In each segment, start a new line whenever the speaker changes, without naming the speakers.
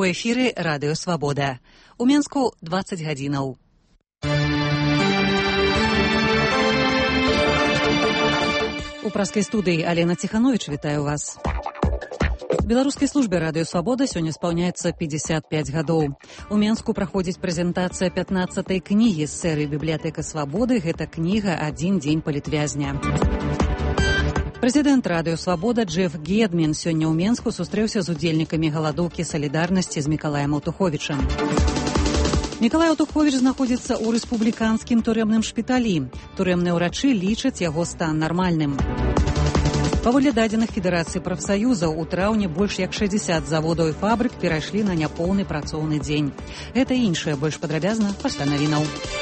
У эфіры Радыё Свабода. У Менску 20 гадзінаў. У праскай студыі Алена Ціхановіч вітаю вас. Беларускай службе Радыё Свабода сёння спаўняецца 55 гадоў. У Менску праходзіць прэзентацыя 15-й кнігі з серыі «Бібліятэка Свабоды». Гэта кніга «Адзін дзень палітвязня». Прэзідэнт Радыё Свабода Джеф Гедмін сёння ў Менску сустрэўся з удзельнікамі галадоўкі салідарнасці з Мікалаем Аўтуховічам. Мікалай Аўтуховіч знаходзіцца ў рэспубліканскім турэмным шпіталі. Турэмныя ўрачы лічаць яго стан нармальным. Паводле дадзеных Федэрацыі прафсаюзаў, у траўні больш як 60 заводаў і фабрык перайшлі на няпоўны працоўны дзень. Гэта і іншае больш падрабязна пасля навінаў.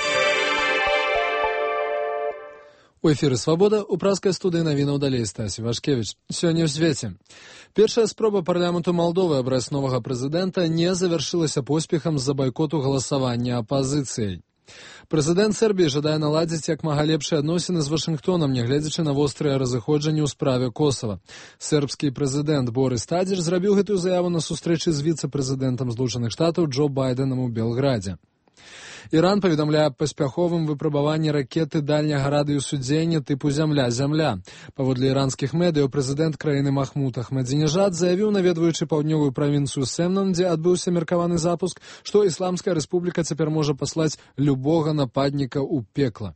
У эфіры «Свабода» у праскай студыі навінаў далей Стасі Вашкевіч. Сёння ў свеце. Першая спроба парламенту Малдовы абраць новага прэзідэнта не завяршылася поспехам з-за байкоту галасавання апазіцыяй. Прэзідэнт Сербіі жадае наладзіць як мага лепшыя адносіны з Вашынгтонам, нягледзячы на вострыя разыходжанні ў справе Косава. Сербскі прэзідэнт Борис Тадзіч зрабіў гэтую заяву на сустрэчы з віцэ-прэзідэнтам Злучаных Штатаў Джо Байденам у Белградзе. Іран паведамляе аб паспяховым выпрабаванні ракеты дальняга радыусу дзеяння тыпу «Зямля-Зямля». Паводле іранскіх медыяў, прэзідэнт краіны Махмуд Ахмадзінежад заявіў, наведваючы паўднёвую правінцыю Сэмнан, дзе адбыўся меркаваны запуск, што Ісламская рэспубліка цяпер можа паслаць любога нападніка ў пекла.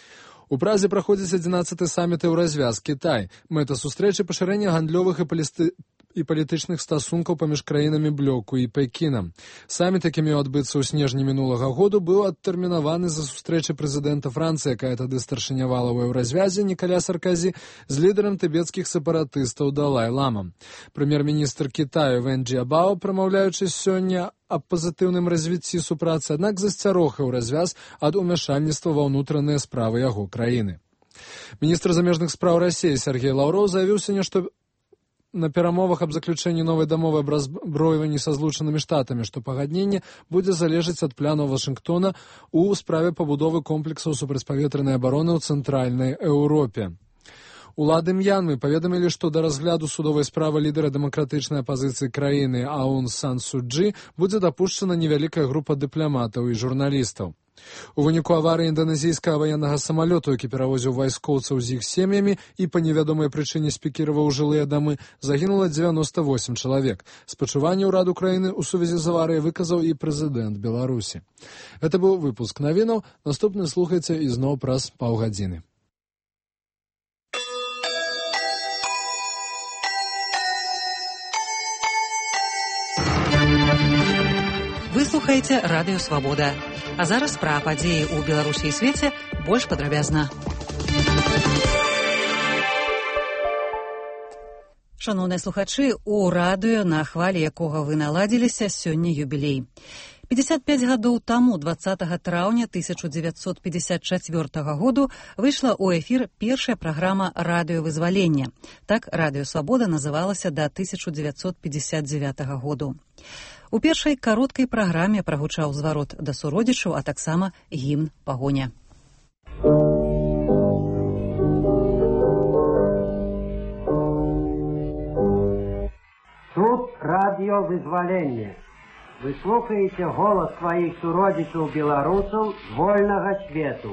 У Празе праходзіць 11-ы саміт Еўразвяз Кітай. Мэта сустрэчы пашырэння гандлёвых і палітычных стасункаў паміж краінамі блоку і Пекінам. Саміт, які меў адбыцца ў снежні мінулага году, быў адтэрмінаваны за сустрэчы прэзідэнта Францыі, якая тады старшынявала ў Еўразвязе, Нікаля Сарказі, з лідарам тыбецкіх сепаратыстаў Далай-ламам. Прэм'ер-міністр Кітаю Вэн Джіабао, прамаўляючы сёння аб пазітыўным развіцці супрацы, аднак засцярог Еўразвяз ад умяшальніцтва ва ўнутраныя справы яго краіны. Міністр замежных спраў Расіі Сергей Лаўроў заявіў сёння, што на перамовах аб заключэнні новай дамовы аб разброіванні са Злучанымі Штатамі, што пагадненне будзе залежаць ад планаў Вашынгтона ў справе пабудовы комплексаў супрацьпаветранай абароны ў цэнтральнай Еўропе. Улады М'янмы паведамілі, што да разгляду судовай справы лідара дэмакратычнай апазіцыі краіны Аун Сан Су Чжы будзе дапушчана невялікая група дыпламатаў і журналістаў. У выніку аварыі інданезійскага ваеннага самалёту, які перавозіў вайскоўцаў з іх сем'ямі і па невядомай прычыне спікіраваў жылыя дамы, загінула 98 чалавек. Спачуванне ўраду краіны ў сувязі з аварыяй выказаў і прэзідэнт Беларусі. Гэта быў выпуск навінаў. Наступны слухайце ізноў праз паўгадзіны.
Вы слухаеце Радыё Свабода. А зараз пра падзеі ў Беларусі і свеце больш падрабязна. Шаноўныя слухачы, у радыё, на хвалі якога вы наладзіліся, сёння юбілей. 55 гадоў таму, 20 траўня 1954 году, выйшла ў эфір першая праграма радыёвызвалення. Так Радыё Свабода называлася да 1959 году. У першай кароткай праграме прагучаў зварот да суродзічаў, а таксама гімн «Пагоня».
Тут радыёвызвалення. Вы слухаеце голас сваіх суродзічаў беларусаў з вольнага свету.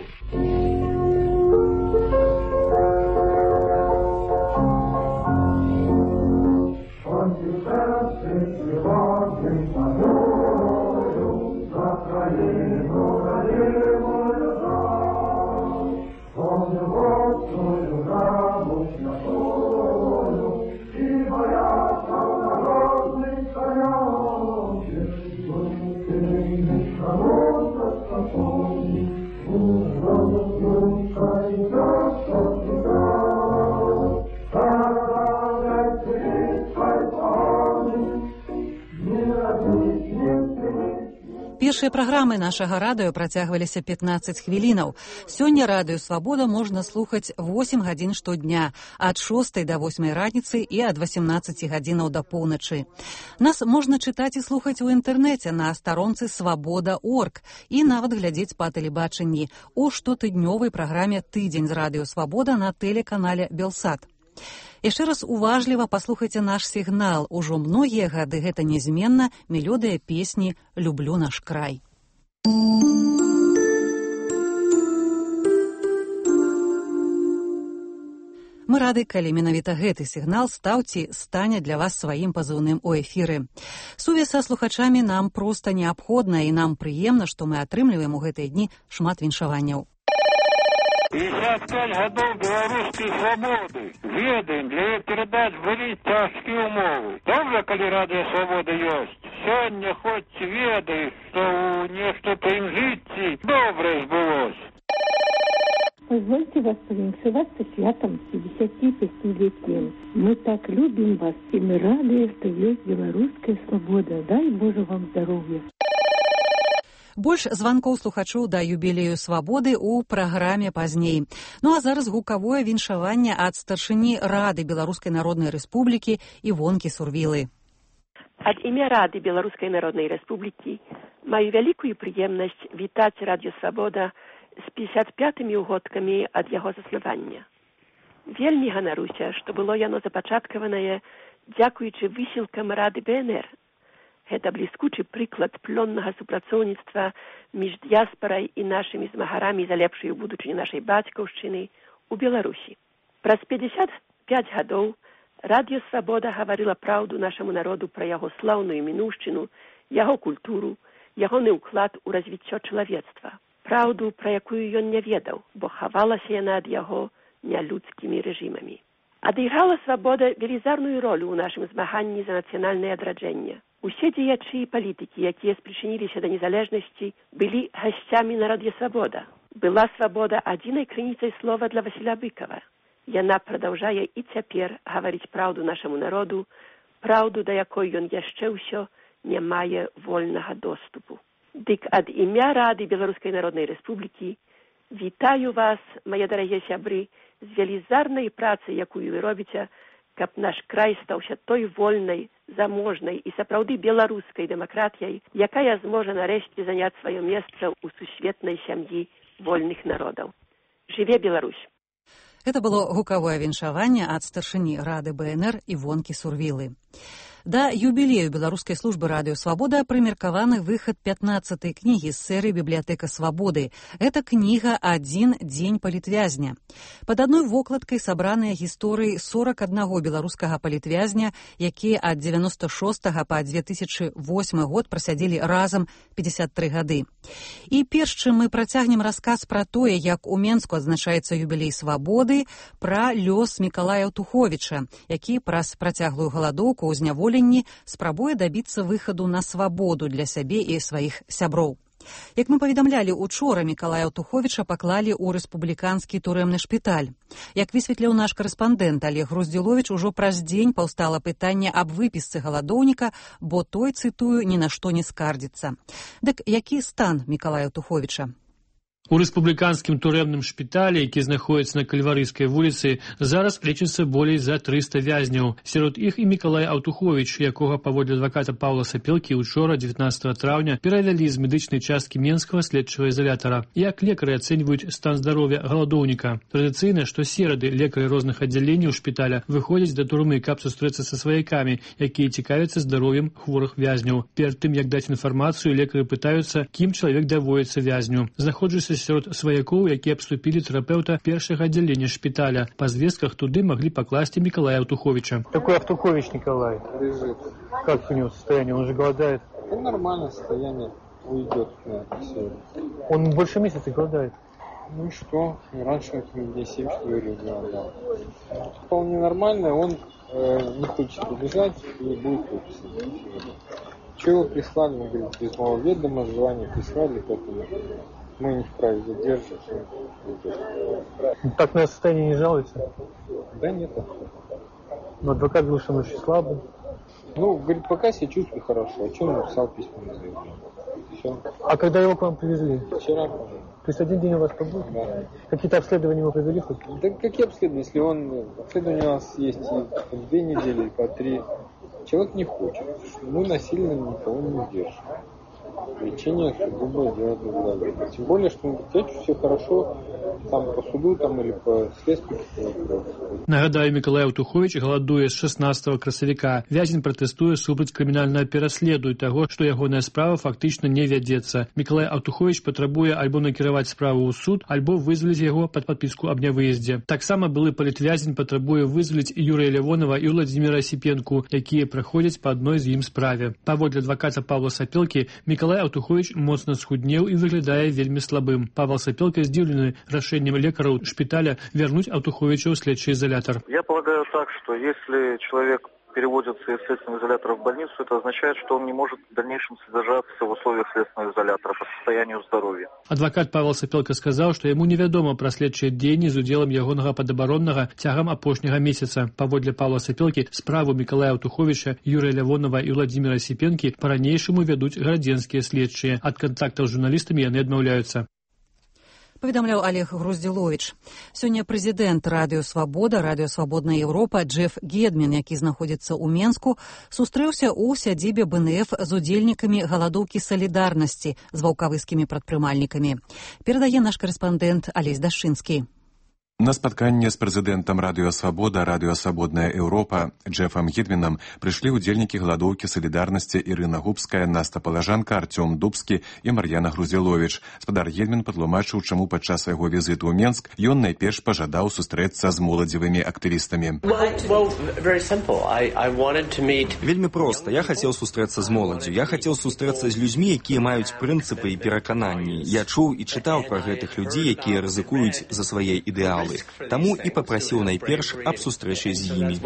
Першыя праграмы нашага радыё працягваліся 15 хвілінаў. Сёння Радыё Свабода можна слухаць 8 гадзін штодня, ад 6 да 8 раніцы і ад 18 гадзінаў да поўначы. Нас можна чытаць і слухаць у інтэрнэце на старонцы свабода.орг і нават глядзець па тэлебачанні у штотыднёвай праграме «Тыдзень з Радыё Свабода» на тэлеканале «Белсат». Яшчэ раз уважліва паслухайце наш сігнал. Ужо многія гады гэта нязменна мелодыя песні «Люблю наш край». Мы рады, калі менавіта гэты сігнал стаў ці стане для вас сваім пазыўным у эфіры. Сувязь са слухачамі нам проста неабходная, і нам прыемна, што мы атрымліваем у гэтыя дні шмат віншаванняў.
55 годов белорусской свободы. Ведаем, для ее передач были тяжкие умовы. Добре, коли радио свобода есть. Сегодня хоть ведаешь, что нечто по им житті добре сбылось.
Позвольте вас повиншевать со святом 55-летием. Мы так любим вас, и мы рады, что есть белорусская свобода. Дай Боже вам здоровья.
Больш званкоў слухачоў да юбілею свабоды ў праграме пазней. Ну а зараз гукавое віншаванне ад старшыні Рады Беларускай Народнай Рэспублікі Івонкі Сурвілы.
Ад імя Рады Беларускай Народнай Рэспублікі маю вялікую прыемнасць вітаць Радыё Свабода з 55-мі ўгодкамі ад яго заснавання. Вельмі ганаруся, што было яно запачаткаванае дзякуючы высілкам Рады БНР. Гэта бліскучы прыклад плённага супрацоўніцтва між дыяспарай і нашымі змагарамі за лепшую будучыню нашай бацькаўшчыны ў Беларусі. Праз 55 гадоў Радыё Свабода гаварыла праўду нашаму народу пра яго слаўную мінуўшчыну, яго культуру, ягоны ўклад у развіццё чалавецтва. Праўду, пра якую ён не ведаў, бо хавалася яна ад яго нялюдскімі рэжымамі. Адыграла свабода велізарную ролю ў нашым змаганні за нацыянальнае адраджэнне. Усе дзеячы і палітыкі, якія спрычыніліся да незалежнасці, былі гасцямі на Радыё Свабода. Была свабода адзінай крыніцай слова для Васіля Быкова. Яна прадаўжае і цяпер гаварыць праўду нашаму народу, праўду, да якой ён яшчэ ўсё не мае вольнага доступу. Дык ад імя Рады Беларускай Народнай Рэспублікі вітаю вас, мае дарагія сябры, з велізарнай працай, якую вы робіце, каб наш край стаўся той вольнай, заможнай і сапраўды беларускай дэмакратіяй, якая зможа нарэшце заняць сваё месца ў сусветнай сям'і вольных народаў. Жыве Беларусь!
Гэта было гукавое віншаванне ад старшыні Рады БНР Івонкі Сурвілы. Да юбілею Беларускай службы Радыё Свабода прымеркаваны выхад 15-й кнігі з серыі «Бібліятэка свабоды». Гэта кніга «Адзін дзень палітвязня». Пад адной вокладкай сабраныя гісторыі 41 беларускага палітвязня, якія ад 96 па 2008 год прасядзелі разам 53 гады. І перш чым мы працягнем расказ пра тое, як у Менску адзначаецца юбілей свабоды, пра лёс Мікалая Аўтуховіча, які праз працяглую галадоўку ў зняволенні спрабуе дабіцца выхаду на свабоду для сябе і сваіх сяброў. Як мы паведамлялі, учора Мікалая Аўтуховіча паклалі ў рэспубліканскі турэмны шпіталь. Як высветліў наш карэспандэнт Олег Груздзіловіч, ужо праз дзень паўстала пытанне аб выпісцы галадоўніка, бо той, цытую, ні на што не скардзіцца. Дык які стан Мікалая Аўтуховіча?
У рэспубліканскім турэмным шпіталі, які знаходіцца на Кальварыйскай вуліцы, зараз лічыцца болей за 300 вязняў. Сярод іх і Мікалай Аўтуховіч, якога паводле адваката Паўла Сапелкі учора, 19 траўня, перавялі з медычнай часткі Менскага следчага ізалятара. Як лекары ацэньваюць стан здароўя галадоўніка? Традыцыйна, што серады лекары розных аддзяленняў шпіталя выходзяць да турмы, каб сустрэцца са сваякамі, якія цікавяцца здароўем хворых вязняў. Перад тым, як даць інфармацыю, лекары пытаюцца, кім чалавек даводзіцца вязню. Знаходжуся сярод сваякоў, якія абступілі тэрапеўта першага аддзялення шпіталя. Па звестках туды маглі пакласці Мікалая Аўтуховіча.
Такой Аўтухович Николай лежит. Как у него состояние? Он же голодает.
Ну, нормальное состояние. Уйдет на все.
Он больше месяца голодает.
Ну и что? Раньше дней 7, что ли, голодал. Вполне нормально. Он не хочет убежать и будет выписан. Чего его прислали? Он говорит, без моего ведома, звание прислали, поэтому мы не вправе задерживать.
Так на состояние не жалуется?
Да нет.
Но адвокат говорил, что он очень слабый.
Ну, говорит, пока себя чувствую хорошо. А что он написал письменное заявление? Все.
А когда его к вам привезли?
Вчера.
То есть один день у вас побыл?
Да.
Какие-то обследования его провели хоть?
Да какие обследования? Если обследования у нас есть и по 2 недели, и по 3. Человек не хочет. Мы насильно никого не держим. лечение сугубо делать благо. Тем более, что на предприятии все хорошо, там по суду там, или по следствию.
Нагадаю, Микалай Аўтуховіч галадуе з 16 красавіка. Вязень пратэстуе супраць крымінальнага пераследу і таго, што ягоная справа фактычна не вядзецца. Микалай Аўтуховіч патрабуе альбо накіраваць справу ў суд, альбо вызваліць яго пад падпіску аб нявыездзе. Таксама былы палітвязень патрабуе вызваліць Юрыя Лявонова і Владзіміра Асіпенку, якія праходзяць па адной з ім справе. Паводле адваката Павла Сапелкі, Микалай Аўтуховіч моцна схуднеў і выглядае вельмі слабым. Павел Сапелка здзіўлены рашэннем лекараў шпіталя вернуть Аўтуховіча ў следчий изолятор.
Я полагаю так, что если человек переводится из следственного изолятора в больницу, это означает, что он не может в дальнейшем содержаться в условиях следственного изолятора по состоянию здоровья.
Адвокат Павел Сапелка сказал, что ему невядома пра следчыя дзеянні з удзелам ягонага падабароннага цягам апошняга месяца. Паводле Павла Сапелкі справу Микалая Аўтуховіча, Юрия Лявонова и Владимира Осипенки по-ранейшаму вядуць градзенскія следчыя. Ад кантактаў з журналістамі яны адмаўляюцца.
Паведамляў Олег Груздзіловіч. Сёння прэзідэнт Радыё Свабода, Радыё Свабодная Еўропа Джеф Гедмін, які знаходзіцца ў Менску, сустрэўся ў сядзібе БНФ з удзельнікамі галадоўкі салідарнасці з ваўкавыскімі прадпрымальнікамі. Перадае наш карэспандэнт Алесь Дашынскі.
На спатканне з прэзідэнтам Радыё Свабода, Радыё Свабодная Еўропа Джефам Гедмінам прыйшлі ўдзельнікі галадоўкі салідарнасці Ірына Губская, Наста Палажанка, Артём Дубскі і Мар'яна Груздзіловіч. Спадар Гедмін патлумачыў, чаму падчас яго візіту ў Менск ён найперш пажадаў сустрэцца з моладзевымі актывістамі.
Вельмі проста. Я хацеў сустрэцца з моладдзю. Я хацеў сустрэцца з людзьмі, якія маюць прынцыпы і перакананні. Я чуў і чытаў пра гэтых людзей, якія рызыкуюць за свае ідэалы. Таму і папрасіў найперш аб сустрэчы з імі.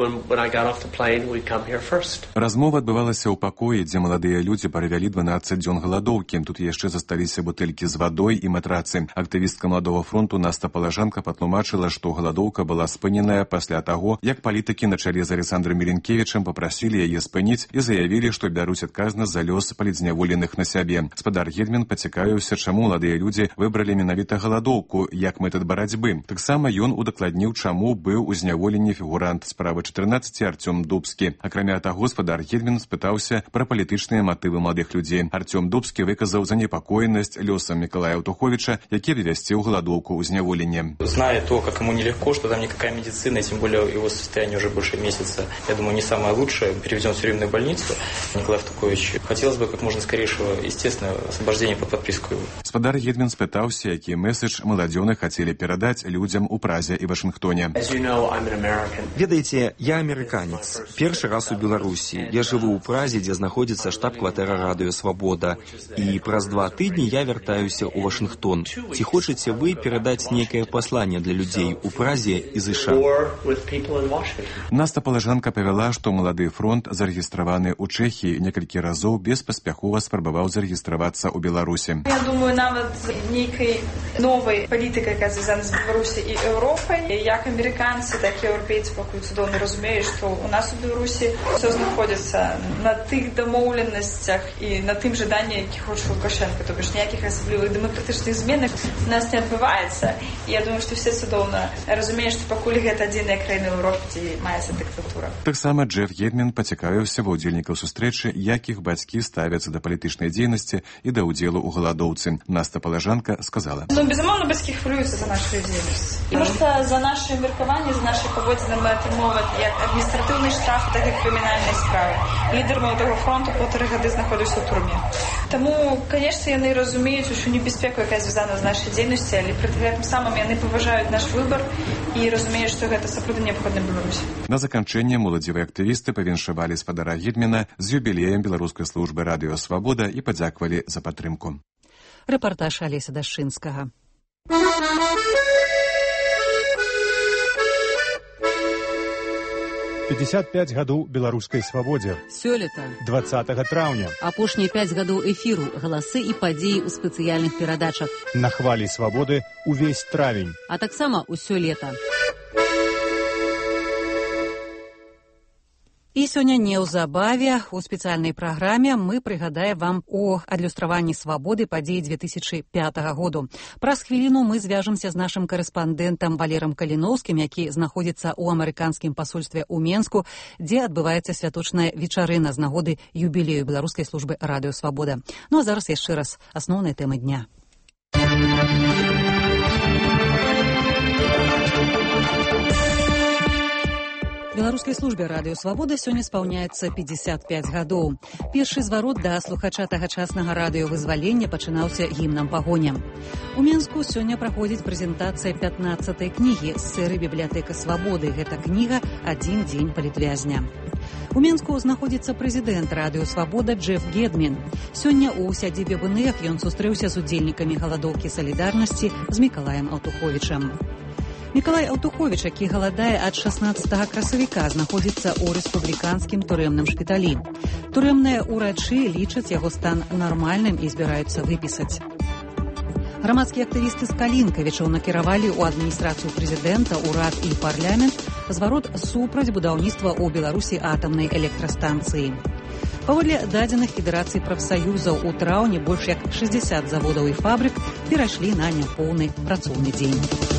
Размова адбывалася ў пакоі, дзе маладыя людзі правялі 12 дзён галадоўкі. Тут яшчэ засталіся бутэлькі з вадой і матрацы. Актывістка Маладога фронту Наста Палажанка патлумачыла, што галадоўка была спыненая пасля таго, як палітыкі на чале з Александром Міренкевічам папрасілі яе спыніць і заявілі, што бяруць адказнасць за лёс палітзняволеных на сябе. Спадар Гедмін пацікавіўся, чаму маладыя людзі выбралі менавіта галадоўку як метад барацьбы. Таксама ён удакладніў, чаму быў у зняволенні фігурант справы 14 Артём Дубскі. Акрамя таго, спадар Гедмін спытаўся пра палітычныя матывы маладых людзей. Артём Дубскі выказаў занепакоенасць лёсам Микалая Аўтуховіча, які вывесціў галадоўку ў зняволенні.
Зная то, как ему нелегко, что там никакая медицина, тем более его состояние уже больше месяца, я думаю, не самое лучшее, переведен в тюремную больницу. Николай Аўтухович, хотелось бы как можно скорейшего, естественно, освобождения под подписку.
Спадар Гедмін спытаўся, які месседж маладзёны хацелі перадаць людзям у Празе і Вашынгтоне.
Ведаеце, я амерыканец. Першы раз у Беларусі. Я жыву ў Празе, дзе знаходзіцца штаб-кватэра Радыё Свабода. І праз 2 тыдні я вяртаюся ў Вашынгтон. Ці хочаце вы перадаць нейкае пасланне для людзей у Празе і ЗША?
Наста Палажанка павяла, што малады фронт зарэгістраваны ў Чэхіі, некалькі разоў беспаспяхова спрабаваў зарэгістравацца ў Беларусі.
Я думаю, нават нейкай новай палітыкай, якая звязана з Беларусі і Європи, як американці, так і європейці поки цудовно розуміють, що у нас у Білорусі все знаходиться на тих домовленостях і на тим жаданні, які хоче Лукашенко. Тобто ніяких особливих демократичних змін у нас не відбувається. І я думаю, що всі цудовно розуміють, що покуль гэта адзіная країна в Європі, де мається диктатура.
Так само Джеф Гедмін пацікавіўся ва ўдзельнікаў сустрэчы, як іх бацькі ставяцца да палітычнай дзейнасці і да ўдзелу ў галадоўцы. Наста Палажанка сказала:
безумовно, батьки хвилюються за нашу діяльність. Тому що за наші міркування, за наші поводження ми отримували як адміністративний штраф, так і кримінальні справи. Лідер Молодого фронту 1,5 роки знаходився у турмі. Тому, звісно, вони розуміють, що небезпеку, яка зв'язана з нашою діяльністю, але при тим самим вони поважають наш вибір і розуміють, що це сапраўды необхідно Білорусі.
На заканчэнне моладзевыя актывісты павіншавалі спадара Гедміна з юбілеем беларускай службы Радыё Свабода і падзякавалі за падтрымку.
Рэпартаж Алеся Дашынскага.
55 гадоў беларускай свабодзе.
Сёлета
20 траўня.
Апошнія 5 гадоў эфіру, галасы і падзеі ў спецыяльных перадачах.
На хвалі свабоды увесь травень.
А таксама ўсё лета. І сёння неўзабаве у спецыяльнай праграме мы прыгадаем вам о адлюстраванні свабоды падзей 2005 году. Праз хвіліну мы звяжемся з нашым карэспандэнтам Валерам Каліноўскім, які знаходзіцца ў амерыканскім пасольстве ў Менску, дзе адбываецца святочная вечарына з нагоды юбілею беларускай службы радыё Свабода. Ну а зараз яшчэ раз асноўныя тэмы дня. Беларускай службе радыё Свабода сёння спаўняецца 55 гадоў. Першы зварот да слухача тагачаснага радыёвызвалення пачынаўся гімнам пагоням. У Менску сёння праходзіць прэзентацыя 15-й кнігі з серыі «Бібліятэка Свабоды». Гэта кніга «Адзін дзень палітвязня». У Менску знаходзіцца прэзідэнт радыё Свабода Джеф Гедмін. Сёння ў сядзібе БНФ ён сустрэўся з удзельнікамі галадоўкі салідарнасці з Мікалаем Аўтуховічам. Мікалай Аўтуховіч, які галадае ад 16 красавіка, знаходзіцца ў рэспубліканскім турэмным шпіталі. Турэмныя ўрачы лічаць яго стан нармальным і збіраюцца выпісаць. Грамадскія актывісты з Калінкавічаў накіравалі ў адміністрацыю прэзідэнта, урад і парламент зварот супраць будаўніцтва ў Беларусі атамнай электрастанцыі. Паводле дадзеных Федэрацыі прафсаюзаў, у траўні больш як 60 заводаў і фабрык перайшлі на няпоўны працоўны дзень.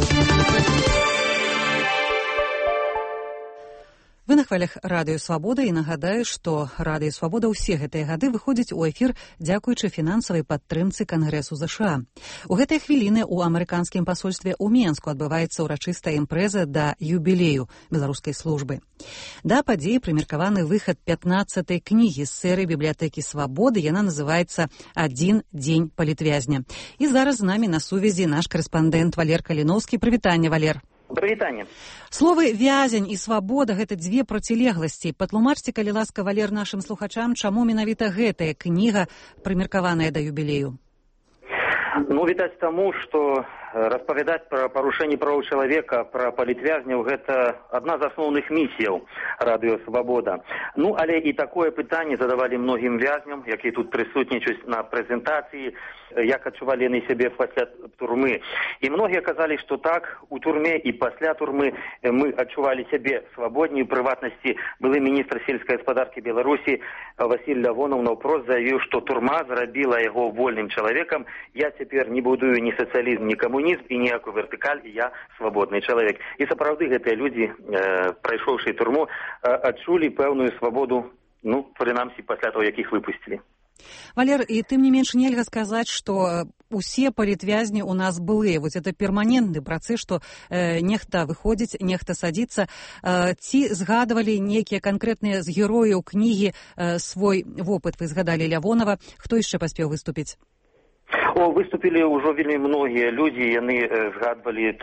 Вы на хвалях радыё Свабода і нагадаю, што радыё Свабода ўсе гэтыя гады выходзіць у эфір дзякуючы фінансавай падтрымцы Кангрэсу ЗША. У гэтыя хвіліны ў амерыканскім пасольстве ў Менску адбываецца ўрачыстая імпрэза да юбілею беларускай службы. Да падзеі прымеркаваны выхад 15-й кнігі з серыі «Бібліятэкі Свабоды». Яна называецца «Адзін дзень палітвязня». І зараз з намі на сувязі наш карэспандэнт Валер Каліноўскі. Прывітанне, Валер.
Прывітанне.
Словы «вязень» і «свабода» — гэта дзве процілегласці. Патлумачце, калі ласка, Валер, нашым слухачам, чаму менавіта гэтая кніга прымеркаваная да юбілею?
Ну, відаць таму, што распавядаць пра парушэнне правоў чалавека, пра палітвязняў — гэта адна з асноўных місіяў радыё Свабода. Ну, але і такое пытанне задавалі многім вязням, якія тут прысутнічаюць на прэзентацыі, як адчувалі яны сябе пасля турмы. І многія казалі, што так, у турме і пасля турмы мы адчувалі сябе свабодней. У прыватнасці былы міністр сельскай гаспадаркі Беларусі Васіль Лявонаў наўпрост заявіў, што турма зрабіла яго вольным чалавекам. Я цяпер не будую ні сацыялізм, ні камунізм і ніякую вертыкаль, і я свабодны чалавек. І сапраўды гэтыя людзі, прайшоўшы турму, адчулі пэўную свабоду, ну, прынамсі пасля того, як іх выпусцілі.
Валер, і тым не менш нельга сказаць, што усе палітвязні у нас былыя. Вот это перманентны працэс, што нехта выходзіць, нехта садзіцца. Ці згадвалі нейкія канкрэтныя з герояў кнігі свой вопыт? Вы згадалі Лявонава. Хто яшчэ паспеў выступіць?
Выступілі ўжо вельмі многія людзі, яны згадвалі,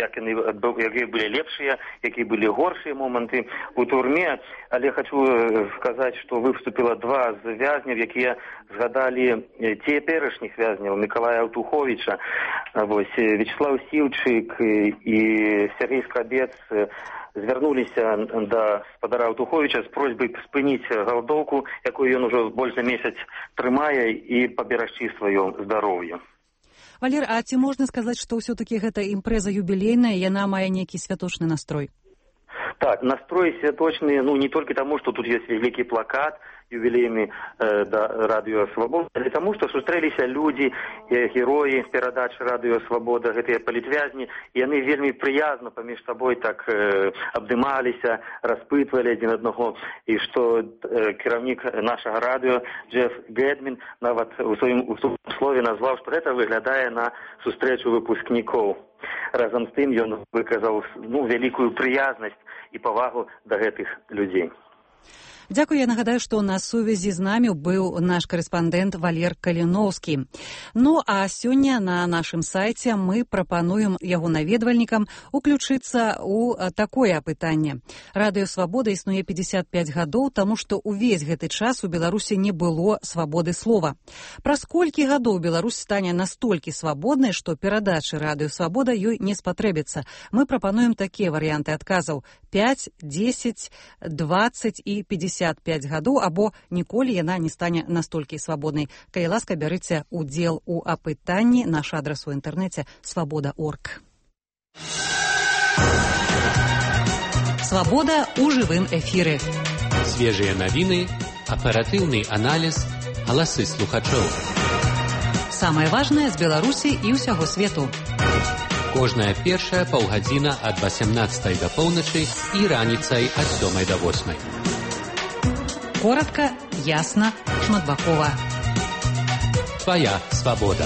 якія былі лепшыя, якія былі горшыя моманты у турме, але хочу сказаць, што выступіла два з вязняў, якія згадалі цяперашніх вязняў, Мікалая Аўтуховіча. Вячеслав Сіўчык і Сергей Скрабец звярнуліся да спадара Аўтуховіча з просьбай спыніць галадоўку, якую ён ужо больш за месяц трымае, і паберагчы сваё здароўе.
Валер, а ці можна сказаць, што ўсё-такі гэта імпрэза юбілейная, яна мае нейкі святочны настрой?
Так, настрой святочны, ну, не толькі таму, што тут ёсць вялікі плакат юбілейны да радыё Свабода, але таму, што сустрэліся людзі, героі перадач радыё Свабода, гэтыя палітвязні, яны вельмі прыязна паміж сабой так абдымаліся, распытвалі адзін аднаго, і што кіраўнік нашага радыё Джеф Гедмін нават у сваім слове назваў, што гэта выглядае на сустрэчу выпускнікоў. Разам з тым ён выказаў, ну, вялікую прыязнасць і павагу да гэтых людзей.
Дзякую, я нагадаю, што на сувязі з намі быў наш карэспандэнт Валер Каліноўскі. Ну, а сёння на нашым сайце мы прапануем яго наведвальнікам уключыцца ў такое апытанне. Радыё Свабода існуе 55 гадоў, таму што ўвесь гэты час у Беларусі не было свабоды слова. Праз колькі гадоў Беларусь стане настолькі свабоднай, што перадачы радыё Свабода ёй не спатрэбіцца. Мы прапануем такія варыянты адказаў: 5, 10, 20 і 55 гадоў, або ніколі яна не стане настолькі свабоднай. Калі ласка, бярыце удзел у апытанні. Наш адрас у інтэрнэце свабода.орг. Свабода ў жывым эфіры.
Свежие новины, оперативный анализ, голосы слухачоў.
Самае важнае з Беларусі і ўсяго свету.
Кожная першая паўгадзіна ад 18 до поўначы і раніцай ад 7 до 8.
Коротка, ясна, шматбакова.
Твоя свабода.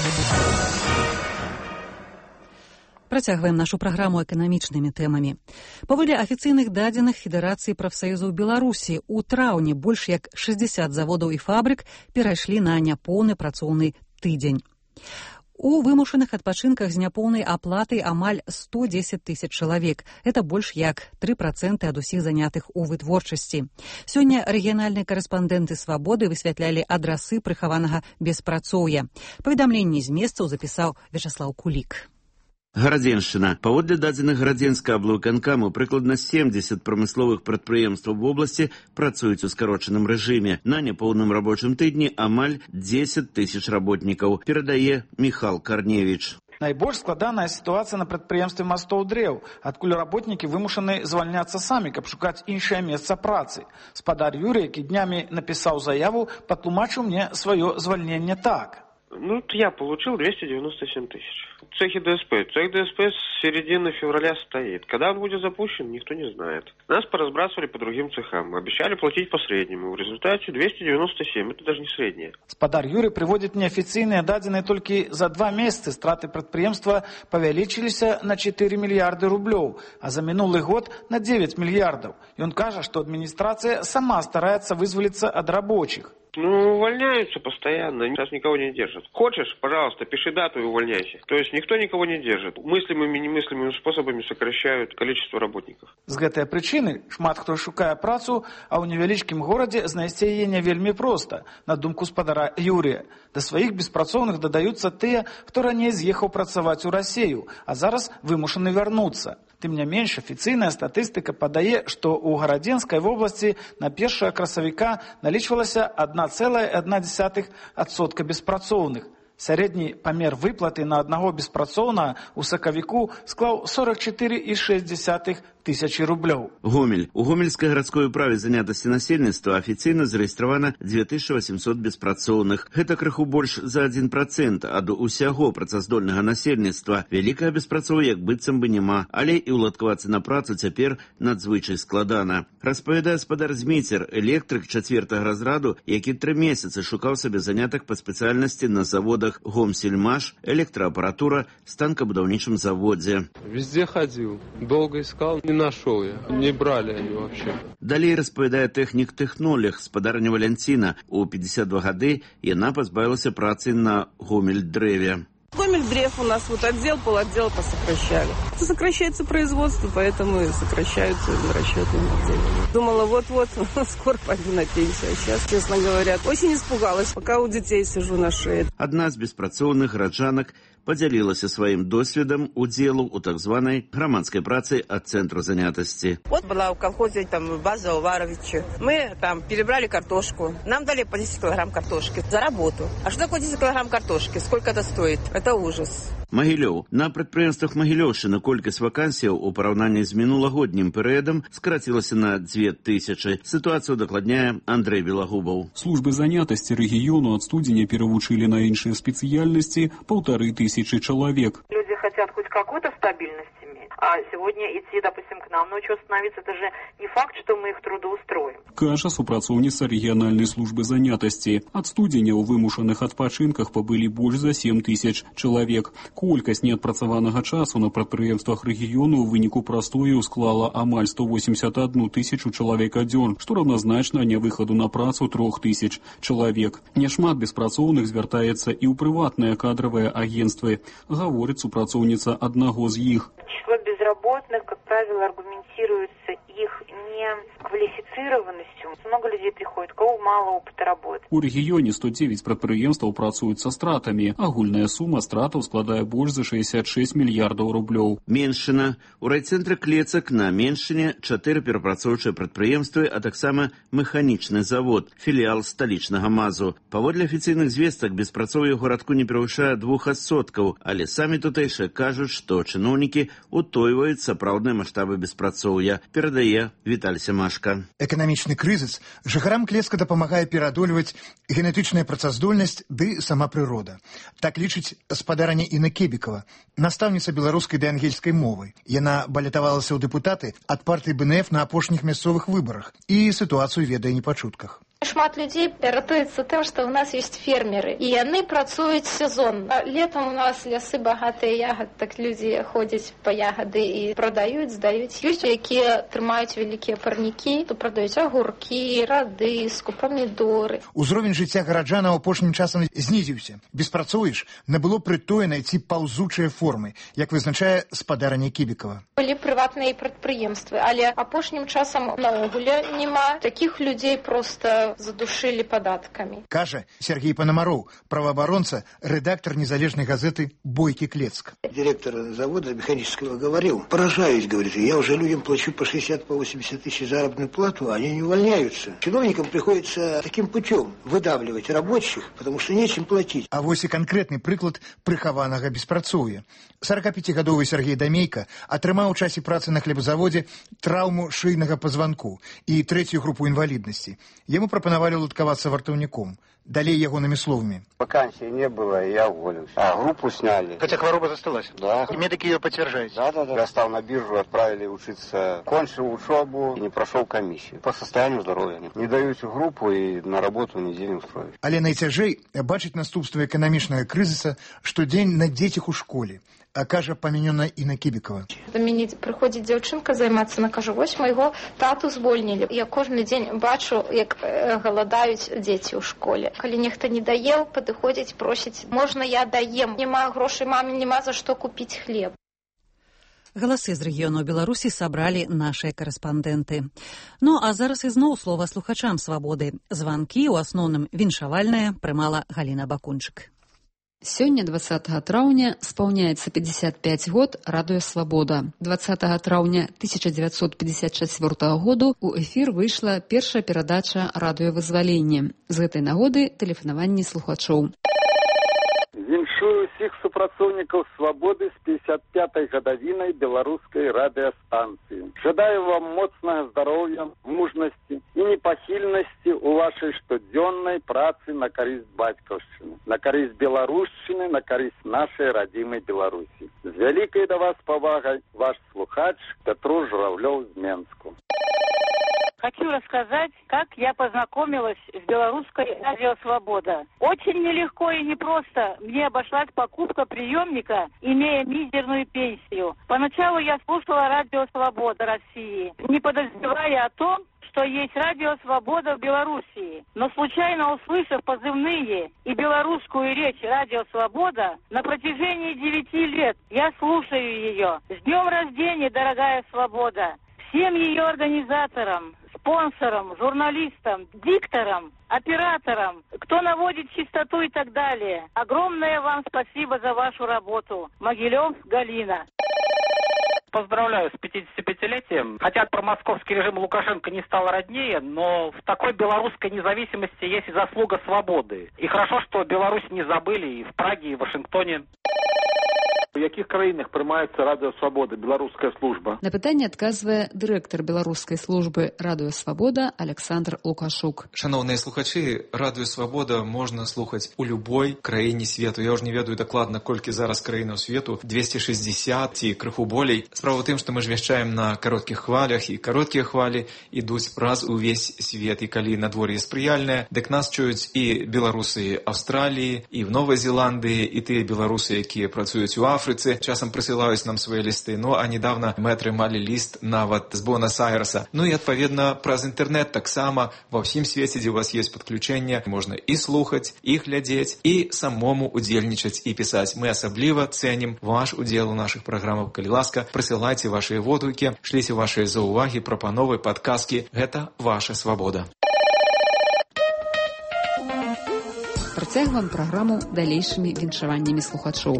Працягваем нашу праграму эканамічнымі тэмамі. Паводле афіцыйных дадзеных Федэрацыі прафсаюзаў Беларусі, у траўні больш як 60 заводаў і фабрык перайшлі на няпоўны працоўны тыдзень. У вымушаных адпачынках з няпоўнай аплатай амаль 110 тысяч чалавек. Это больш як 3% ад усіх занятых у вытворчасці. Сёння рэгіянальныя карэспандэнты «Свабоды» высвятлялі адрасы прыхаванага беспрацоўя. Паведамленні з месцаў запісаў Вячаслаў Кулік.
Гарадзеншчына. Паводле дадзеных гарадзенскага аблвыканкаму, прыкладна 70 прамысловых прадпрыемстваў в обласці працуюць у скарочаным рэжыме. На няпоўным рабочым тыдні амаль 10 тысяч работнікаў, перадае Міхал Карневіч.
Найбольш складаная сітуацыя на прадпрыемстве мастоў дрэў, адкуль работнікі вымушаны звальняцца самі, каб шукаць іншае месца працы. Спадар Юрый, які днямі напісаў заяву, патлумачыў мне сваё звальненне так.
Я получил 297 тысяч. Цехи ДСП. Цех ДСП с середины февраля стоит. Когда он будет запущен, никто не знает. Нас поразбрасывали по другим цехам. Обещали платить по среднему. В результате 297. Это даже не среднее.
Спадар Юрий приводит неофициальные данные только за 2 месяца. Страты предприемства повеличились на 4 миллиарда рублей, а за минулый год на 9 миллиардов. И он кажет, что администрация сама старается вызволиться от рабочих.
Увольняются постоянно, сейчас никого не держат. Хочешь, пожалуйста, пиши дату и увольняйся. То есть никто никого не держит. Мыслимыми и немыслимыми способами сокращают количество работников.
З гэтай прычыны шмат хто шукае працу, а ў невялічкім горадзе знайсці яе не вельмі проста, на думку спадара Юрія. Да сваіх беспрацоўных дадаюцца тыя, хто раней з'ехаў працаваць у Расею, а зараз вымушаны вярнуцца. Тым не менш, афіцыйная статыстыка падае, што ў Гарадзенскай вобласці на 1 красавіка налічвалася 1,1% беспрацоўных. Сярэдні памер выплаты на аднаго беспрацоўнага ў сакавіку склаў 44,6 тысячи рублёў.
Гомель. У гомельскай гарадской управе занятасці насельніцтва афіцыйна зарэестравана 2800 беспрацоўных. Гэта крыху больш за 1% ад усяго працаздольнага насельніцтва. Вялікае беспрацоўе як быццам бы няма, але і ўладкавацца на працу цяпер надзвычай складана. Распавядае спадар Змейцер, электрык 4-го разраду, які 3 месяцы шукаў сабе занятак па спецыяльнасці на заводах Гомсельмаш, электроапаратура, станкабудаўнічым заводзе.
Везде ходил, долго искал, не нашел я, не брали они вообще.
Далей распавядае тэхнік-тэхнолог спадарня Валянціна. У 52 гады яна пазбавілася працы на Гомель-дрэве.
Гомель-древ у нас отдел, полотдела посокращали. Сокращается производство, поэтому и сокращаются на расчетном отделе. Думала, вот-вот, скоро пойду на пенсию. А сейчас, честно говоря, очень испугалась, пока у детей сижу на шее.
Адна з беспрацоўных гараджанак подзялілася сваім досведам удзелу у так званай грамадскай працы ад цэнтру занятасці.
Вот была в колхозе база Уваровича. Мы там перебрали картошку. Нам дали по 10 килограмм картошки за работу. А что такое 10 килограмм картошки? Сколько это стоит? Это ужас.
Магілёў. На прадпрыемствах Магілёўшчыны колькасць вакансіяў у параўнанні з мінулагоднім перыядам скарацілася на 2000. Сітуацыю дакладняе Андрэй Белагубаў.
Службы занятасці рэгіёну ад студзеня перавучылі на іншыя спецыяльнасці 1500 чалавек.
Люди хотят хоть какой-то стабильности иметь. А сегодня идти, допустим, к нам ночью остановиться, это же не факт, что мы их трудоустроим.
Кажа супрацоўніца рэгіянальнай службы занятасці. Ад студзеня ў вымушаных адпачынках пабылі больш за 7000 чалавек. Колькасць неадпрацаванага часу на прадпрыемствах рэгіёну ў выніку прастою склала амаль 181 тысячу чалавек адзён, што раўназначна невыхаду на працу 3000 чалавек. Няшмат беспрацоўных звяртаецца і ў прыватныя кадравыя агенствы, гаворыць супрацоўніца аднаго з іх.
Число безработных, как правило, аргументируется их неквалифицированностью. Много людей приходит, у кого мало опыта работы.
У рэгіёне 109 прадпрыемстваў працуюць са стратамі. Агульная сума стратаў складае больш за 66 мільярдаў рублёў.
Меншчына. У райцэнтры Клецак на Меншчыне 4 перапрацоўчыя прадпрыемствы, а таксама механічны завод, філіал сталічнага МАЗу. Паводле афіцыйных звестак, беспрацоўе ў горадку не перавышае 2%, але самі тутэйшыя кажуць, што чыноўнікі утойваюць сапраўдныя маштабы беспрацоўя, перадае Віталь Семашка.
Эканамічны крызіс жыхарам Клецка дапамагае пераадольваць генетычная працаздольнасць ды сама прырода. Так лічыць спадарыня Інна Кебікова, настаўніца беларускай ды ангельскай мовы. Яна балятавалася ў дэпутаты ад партыі БНФ на апошніх мясцовых выбарах і сітуацыю ведае не па чутках.
Шмат людей ратуецца тым, што ў нас ёсць фермеры, і яны працуюць сезонна. Летом у нас лясы багатыя ягад, так людзі ходзяць па ягады і прадаюць, здаюць. Ёсць, якія трымаюць вялікія парнікі, то прадаюць агуркі, радыску, памідоры.
Узровень жыцця гараджанаў апошнім часам знізіўся. Беспрацоўеш набыло прытоенай ці паўзучыя формы, як вызначае спадарыня Кебікова.
Былі прыватныя прадпрыемствы, але апошнім часам наогуле няма. Такіх людзей проста задушили податками.
Кажа Сергей Пономаров, правооборонца, редактор незалежной газеты «Бойкий Клецк».
Директор завода механического говорил, поражаюсь, говорит, я уже людям плачу по 60-80 тысяч заработную плату, а они не увольняются. Чиновникам приходится таким путем выдавливать рабочих, потому что нечем платить.
А вось и конкретный приклад прыхаванага беспрацоўя. 45-гадовы Сергей Дамейка атрымаў у часе працы на хлебозаводе траўму шыйнага пазванку і трэцюю групу інваліднасці. Ему пропонували лутковаться вартовником. Далее ягоными словами.
Вакансии не было, и я уволился. А группу сняли.
Хотя хвороба засталась?
Да.
И медики ее подтверждают?
Да. Я стал на биржу, отправили учиться. Кончил учебу и не прошел комиссию. По состоянию здоровья. Не дают группу и на работу неделю устроить.
Але найцяжэй бачыць наступства эканамічнага крызіса штодзень на дзецях у школе. А кажа памянёна Інна Кебікова.
До мяне прыходзіць дзяўчынка займацца, на кажу, вось майго тату звольнілі. Я кожны дзень бачу, як галадаюць дзеці ў школе. Калі нехта не даел, падыходзіць, просіць, можна я даем? Няма грошай, маме няма за што купіць хлеб.
Галасы з рэгіёнаў Беларусі сабралі нашыя карэспандэнты. Ну, а зараз ізноў слова слухачам свабоды. Званкі, у асноўным віншавальныя, прымала Галіна Бакунчык.
Сёння, 20 траўня, спаўняецца 55 год радыё «Свабода». 20 траўня 1954 году ў эфір выйшла першая перадача «Радыёвызваленне». З гэтай нагоды тэлефанаванні слухачоў.
Віншую ўсіх супрацоўнікаў «Свабоды» з 55-й гадавінай беларускай радыёстанцыі. Жадаю вам моцнага здароўя, мужнасці і непахільнасці ў вашай штодзённай працы на карысць бацькаўшчыны, на карысць беларушчыны, на карысць нашай радзімай Беларусі. З вялікай да вас павагай ваш слухач Петру Журавлёў з Менску.
Хочу рассказать, как я познакомилась с белорусской радио «Свобода». Очень нелегко и непросто мне обошлась покупка приемника, имея мизерную пенсию. Поначалу я слушала радио «Свобода» России, не подозревая о том, что есть радио «Свобода» в Белоруссии. Но случайно услышав позывные и белорусскую речь радио «Свобода», на протяжении 9 лет я слушаю ее. С днем рождения, дорогая «Свобода». Всем ее организаторам, спонсорам, журналистам, дикторам, операторам, кто наводит чистоту и так далее. Огромное вам спасибо за вашу работу. Могилев, Галина.
Поздравляю с 55-летием. Хотя про московский режим Лукашенко не стало роднее, но в такой белорусской независимости есть и заслуга свободы. И хорошо, что Беларусь не забыли и в Праге, и в Вашингтоне.
У якіх краінах прымаецца радыё «Свабода», беларуская служба?
На пытанне адказвае дырэктар беларускай службы радыё «Свабода» Александр Лукашук.
Шановныя слухачы, радыё «Свабода» можна слухаць у любой краіне свету. Я ўжо не ведаю дакладна, колькі зараз краінаў свету, 260 ці крыху болей. Справа ў тым, што мы ж вяшчаем на кароткіх хвалях, і кароткія хвалі ідуць праз увесь свет. І калі надвор'е спрыяльнае, дык нас чуюць і беларусы Аўстраліі, і в Новай Зеландыі, і тыя беларусы, якія працуюць у Афрыцы, часам прысылаюць нам свае лісты. Ну, а недавно мы атрымалі ліст нават з Буэнос-Айреса. Ну і, адпаведна, праз інтэрнэт таксама ва ўсім свеце, дзе у вас ёсць падключэнне, можна і слухаць, і глядзець, і самому удзельнічаць і пісаць. Мы асабліва цэнім ваш удзел у нашых праграмах. Калі ласка, прысылайце вашыя водгукі, шліце вашыя заўвагі, прапановы, падказкі. Гэта ваша свабода.
Працягваем праграму далейшымі віншаваннямі слухачоў.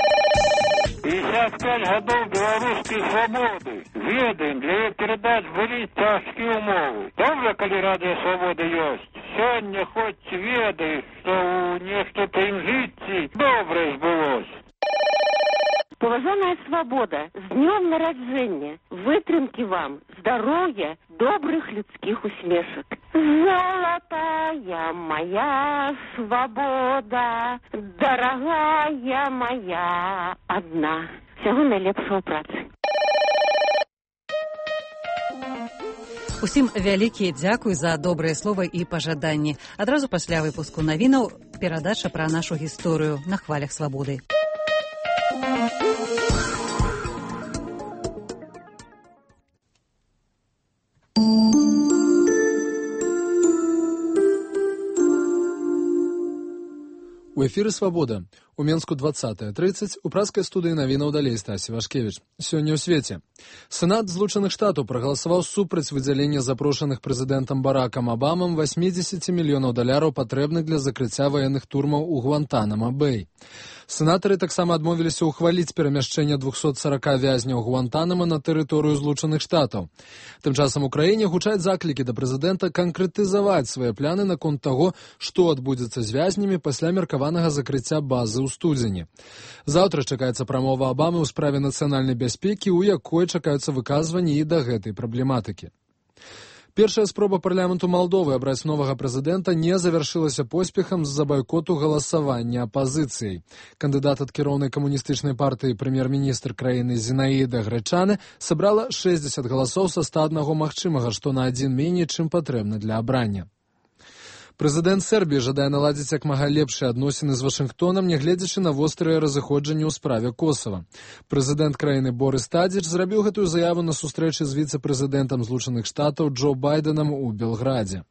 55 годов белорусской свободы. Ведаем, для ее передач были тяжкие умовы. Добре, коли радио свобода есть. Сегодня хоть ведай, что у нечто по им житті добре сбылось.
Поважаная свобода, с днем народжения, вытрымки вам, здоровья, добрых людских усмешек. Золотая моя свобода, дорогая моя одна. Всего найлепшого працы.
Усім вялікі дзякуй за добрыя словы і пажаданні. Адразу пасля выпуску навінаў перадача пра нашу гісторыю на хвалях свабоды.
У эфіры «Свабода». У Менску 20:30, у праскай студыі навінаў далей Стасі Вашкевіч. Сёння ў свеце. Сенат Злучаных Штатаў прагаласаваў супраць выдзялення запрошаных прэзідэнтам Баракам Абамам $80 мільёнаў патрэбных для закрыцця ваенных турмаў у Гуантанамо-Бэй. Сенатары таксама адмовіліся ўхваліць перамяшчэнне 240 вязняў Гуантанамо на тэрыторыю Злучаных Штатаў. Тым часам у краіне гучаць заклікі да прэзідэнта канкрэтызаваць свае пляны наконт таго, што адбудзецца з вязнямі пасля меркаванага закрыцця базы ў студзені. Заўтра чакаецца прамова Абамы ў справе нацыянальнай бяспекі, у якой чакаюцца выказванні і да гэтай праблематыкі. Першая спроба парламенту Малдовы абраць новага прэзідэнта не завяршылася поспехам з-за байкоту галасавання апазіцыяй. Кандыдат ад кіроўнай камуністычнай партыі прэм'ер-міністр краіны Зінаіда Грэчаны сабрала 60 галасоў са 101 магчымага, што на 1 меней, чым патрэбна для абрання. Прэзідэнт Сербіі жадае наладзіць як мага лепшыя адносіны з Вашынгтонам, нягледзячы на вострыя разыходжанні ў справе Косава. Прэзідэнт краіны Борыс Тадзіч зрабіў гэтую заяву на сустрэчы з віцэ-прэзідэнтам Злучаных Штатаў Джо Байденам у Белградзе.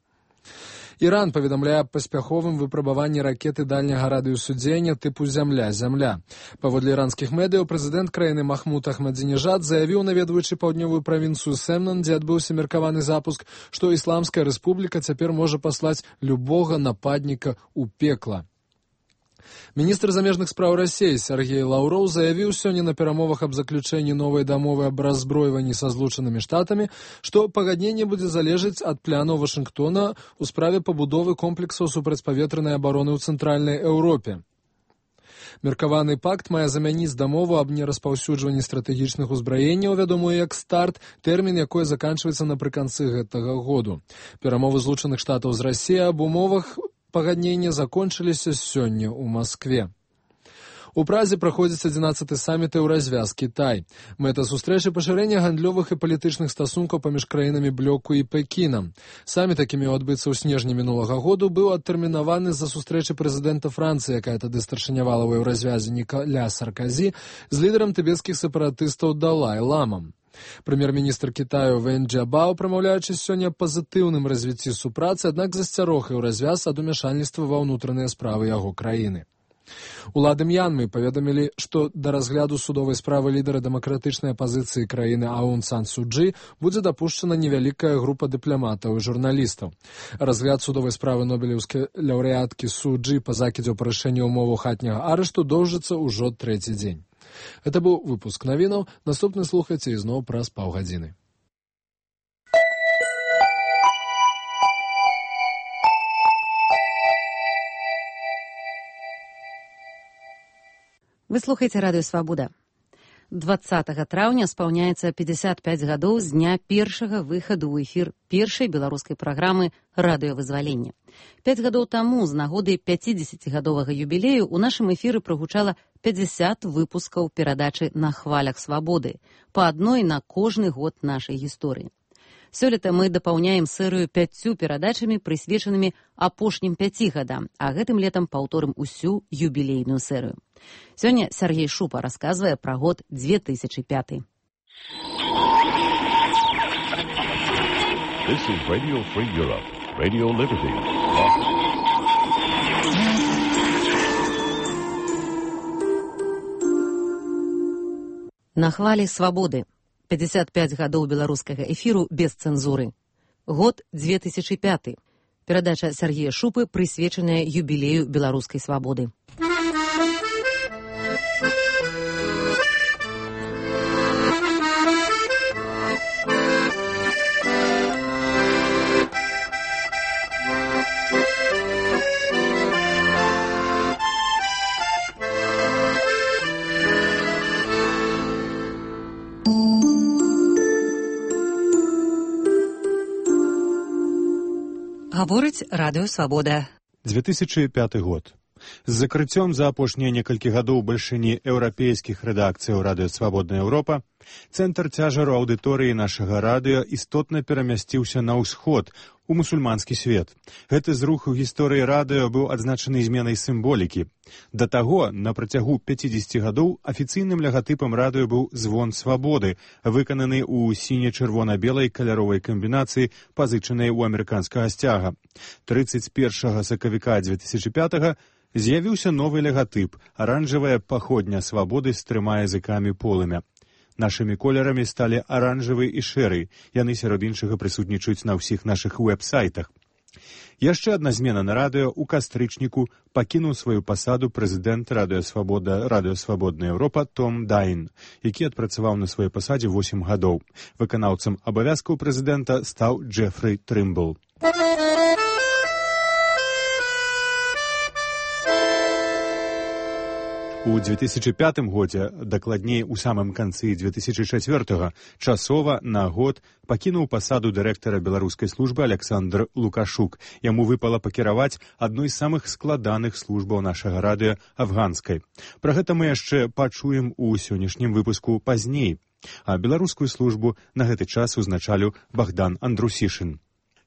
Іран паведамляе аб паспяховым выпрабаванні ракеты дальняга радыусу дзеяння тыпу «Зямля-Зямля». Паводле іранскіх медыяў, прэзідэнт краіны Махмуд Ахмадзінежад заявіў, наведваючы паўднёвую правінцыю Сэмнан, дзе адбыўся меркаваны запуск, што Ісламская рэспубліка цяпер можа паслаць любога нападніка ў пекла. Міністр замежных спраў Расіі Сергей Лаўроў заявіў сёння на перамовах аб заключэнні новай дамовы аб раззброіванні са Злучанымі Штатамі, што пагадненне будзе залежаць ад планаў Вашынгтона ў справе пабудовы комплексаў супрацьпаветранай абароны ў Цэнтральнай Еўропе. Меркаваны пакт мае замяніць дамову аб нераспаўсюджванні стратэгічных узбраенняў, вядомую як «Старт», тэрмін якой заканчваецца напрыканцы гэтага году. Перамовы Злучаных Штатаў з Расіяй аб умовах пагаднення закончыліся сёння ў Маскве. У Празе праходзіць 11-й саміт Еўразвяз Кітай. Мэта сустрэчы пашырэння гандлёвых і палітычных стасункаў паміж краінамі блоку і Пекінам. Саміт, які меў адбыцца ў снежні мінулага году, быў адтэрмінаваны з-за сустрэчы прэзідэнта Францыі, якая тады старшынявала ў Еўразвязе Нікаля Сарказі, з лідарам тыбецкіх сепаратыстаў Далай-ламам. Прэм'ер-міністр Кітаю Вэн Джабао, прамаўляючы сёння пазітыўным развіцці супрацы, аднак засцярог Еўразвяз ад умяшальніцтва ва ўнутраныя справы яго краіны. Улады М'янмы паведамілі, што да разгляду судовай справы лідара дэмакратычнай апазіцыі краіны Аун Сан Су Чжы будзе дапушчана невялікая група дыпламатаў і журналістаў. Разгляд судовай справы нобелеўскай лаўрэаткі Су Чжы па закідзе ў парушэнні ўмоваў хатняга арышту доўжыцца ўжо 3-й дзень. Гэта быў выпуск навінаў. Наступны слухайце ізноў праз паўгадзіны.
Вы слухаеце радыё «Свабода». 20 траўня спаўняецца 55 гадоў з дня першага выхаду ў эфір першай беларускай праграмы «Радыёвызвалення». 5 гадоў таму, з нагоды 50-гадовага юбілею, у нашым эфіры прагучала 50 выпускаў перадачы «На хвалях свабоды», па адной на кожны год нашай гісторыі. Сёлета мы дапаўняем серыю 5 перадачамі, прысвечанымі апошнім 5 гадам, а гэтым летам паўторым усю юбілейную серыю. Сёння Сергей Шупа расказвае пра год 2005.
This is Radio Free Europe, Radio Liberty.
На хвалі свабоды. 55 гадоў беларускага эфіру без цэнзуры. Год 2005.
Перадача Сергея Шупы, прысвечаная юбілею беларускай свабоды.
Гаворыць радыё «Свабода».
2005 год. З закрыццём за апошнія некалькі гадоў бальшыні еўрапейскіх рэдакцыяў радыё «Свабодная Еўропа» цэнтр цяжару аўдыторыі нашага радыё істотна перамясціўся на ўсход, у мусульманскі свет. Гэты зрух у гісторыі радыё быў адзначаны зменай сімволікі. Да таго, на працягу 50 гадоў афіцыйным лагатыпам радыё быў звон свабоды, выкананы ў сіне-чырвона-белай каляровай камбінацыі, пазычанай у амерыканскага сцяга. 31 сакавіка 2005 з'явіўся новы лагатып – аранжавая паходня свабоды з 3 языкамі полымя. Нашымі колерамі сталі аранжавы і шэры. Яны сярод іншага прысутнічаюць на ўсіх нашых вэб-сайтах. Яшчэ адна змена на радыё. У кастрычніку пакінуў сваю пасаду прэзідэнт радыё «Свабода», радыё «Свабодная Еўропа» Том Дайн, які адпрацаваў на сваёй пасадзе 8 гадоў. Выканаўцам абавязкаў прэзідэнта стаў Джефры Трымбл. У 2005 годзе, дакладней у самым канцы 2004, часова на год пакінуў пасаду дырэктара беларускай службы Александр Лукашук. Яму выпала пакіраваць адной з самых складаных службаў нашага радыё афганскай. Пра гэта мы яшчэ пачуем у сённяшнім выпуску пазней. А беларускую службу на гэты час узначаліў Богдан Андрусішын.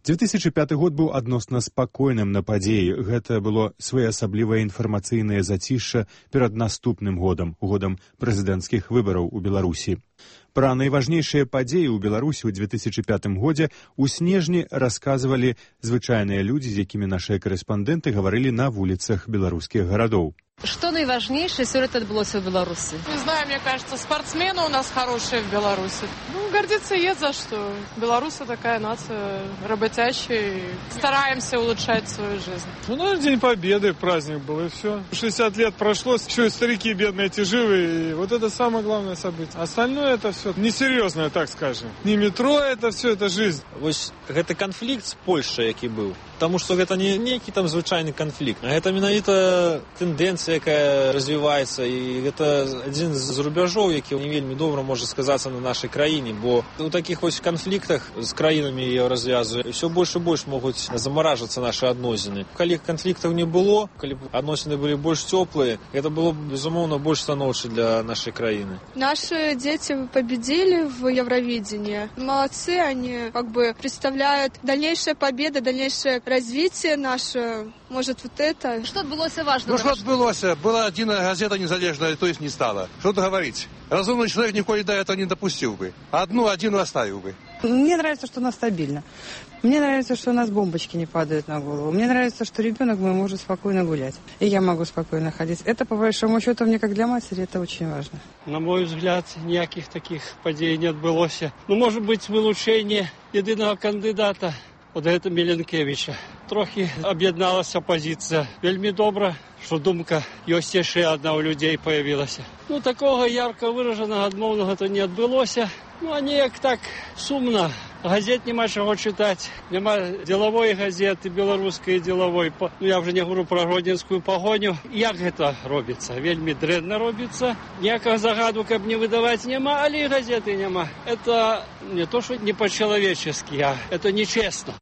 2005 год быў адносна спакойным на падзеі. Гэта было своеасаблівае інфармацыйнае зацішша перад наступным годам, годам прэзідэнцкіх выбараў у Беларусі. Пра найважнейшыя падзеі ў Беларусі ў 2005 годзе ў снежні расказвалі звычайныя людзі, з якімі нашыя корэспандэнты гаварылі на вуліцах беларускіх гарадоў.
Что наиважнейшее сегодня отбылось в Беларуси?
Не знаю, мне кажется, спортсмены у нас хорошие в Беларуси. Гордиться есть за что. Беларусы такая нация работящая. Стараемся улучшать свою жизнь.
Наверное, День Победы, праздник был, и все. 60 лет прошло, еще и старики бедные, эти живые. И вот это самое главное событие. Остальное это все несерьезное, так скажем. Не метро, это все, это жизнь.
Вот это конфликт с Польшей, який был. Потому что это не некий там звычайный конфликт, а это менавіта тенденция, якая развивается, и это один з рубяжоў, які не вельмі добра можа сказацца на нашай краіне, бо у таких вось конфликтах з краінамі еўразвязу все больш і больш могуць замаражацца нашы адносіны. Калі конфликтаў не было, калі адносіны былі больш цёплыя, это было безумоўна больш станоўча для нашай краіны.
Наши дети победили в Евровидении. Молодцы, они как бы представляют дальнейшая победа, дальнейшее развитие наше. Может, вот это?
Что отбылось важно?
Ну, что отбылось? Была один газета незалежная, то есть не стала. Что-то говорить. Разумный человек никогда до этого не допустил бы. Один оставил бы.
Мне нравится, что у нас стабильно. Мне нравится, что у нас бомбочки не падают на голову. Мне нравится, что ребенок мой может спокойно гулять. И я могу спокойно ходить. Это, по большому счету, мне как для матери, это очень важно.
На мой взгляд, никаких таких подей не отбылось. Ну, может быть, вылучение единого кандидата. От гэта Міленкевіча. Трохі аб'ядналася апозіцыя. Вельмі добра, што думка ёсць яшчэ адна ў людзей паявілася. Ну, такога ярка выражанага адмоўнага то не адбылося. Ну, а неяк так сумна. Газет няма чаго чытаць. Няма дзелавой газеты, беларускай дзелавой. Ну, я вже не говорю пра гродзенскую пагоню. Як гэта робіцца? Вельмі дрэнна робіцца. Ніякага загаду, каб не выдаваць, няма, але і газеты няма. Это не то, што не по-человечески, а это нечестно.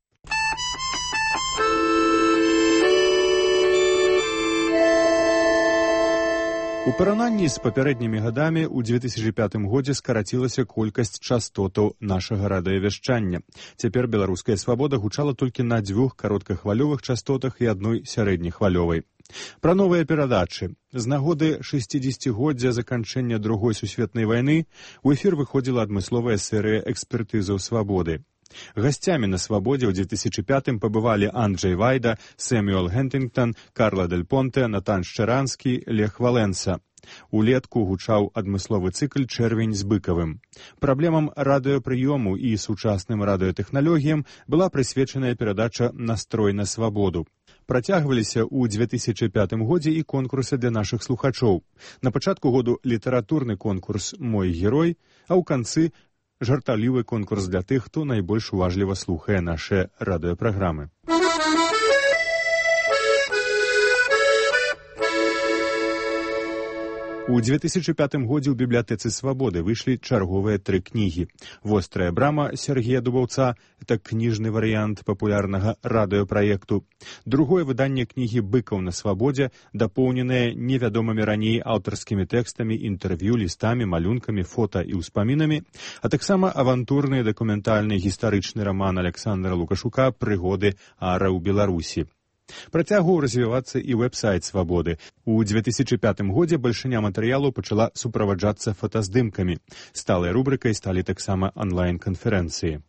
У параўнанні з папярэднімі гадамі ў 2005 годзе скарацілася колькасць частотаў нашага радыёвяшчання. Цяпер беларуская свабода гучала толькі на 2 кароткахвалёвых частотах і 1 сярэднехвалёвай. Пра новыя перадачы. З нагоды 60-годдзя заканчэння Другой сусветнай вайны ў эфір выходзіла адмысловая серыя экспертызаў свабоды. Гасцямі на свабодзе ў 2005-м пабывалі Анджэй Вайда, Сэмюэл Гентингтон, Карла Дель Понте, Натан Шчаранскі, Лех Валенса. Улетку гучаў адмысловы цыкль «Чэрвень з быкавым». Праблемам радыёпрыёму і сучасным радыётэхналогіям была прысвечаная перадача «Настрой на свабоду». Працягваліся ў 2005 годзе і конкурсы для нашых слухачоў. На пачатку году літаратурны конкурс «Мой герой», а ў канцы жартаўлівы конкурс для тых, хто найбольш уважліва слухае нашыя радыёпраграмы. У 2005 годзе ў бібліятэцы «Свабоды» выйшлі чарговыя 3 кнігі. «Вострая брама» Сергея Дубаўца – это кніжны варыянт папулярнага радыёпраекту. Другое выданне кнігі «Быкаў на свабодзе», дапоўненае невядомымі раней аўтарскімі тэкстамі, інтэрв'ю, лістамі, малюнкамі, фота і ўспамінамі, а таксама авантурны дакументальны гістарычны раман Александра Лукашука «Прыгоды ара ў Беларусі». Працягваў развівацца і вэб-сайт «Свабоды». У 2005 годзе бальшыня матэрыялу пачала суправаджацца фотаздымкамі. Сталай рубрыкай сталі таксама онлайн-канферэнцыі.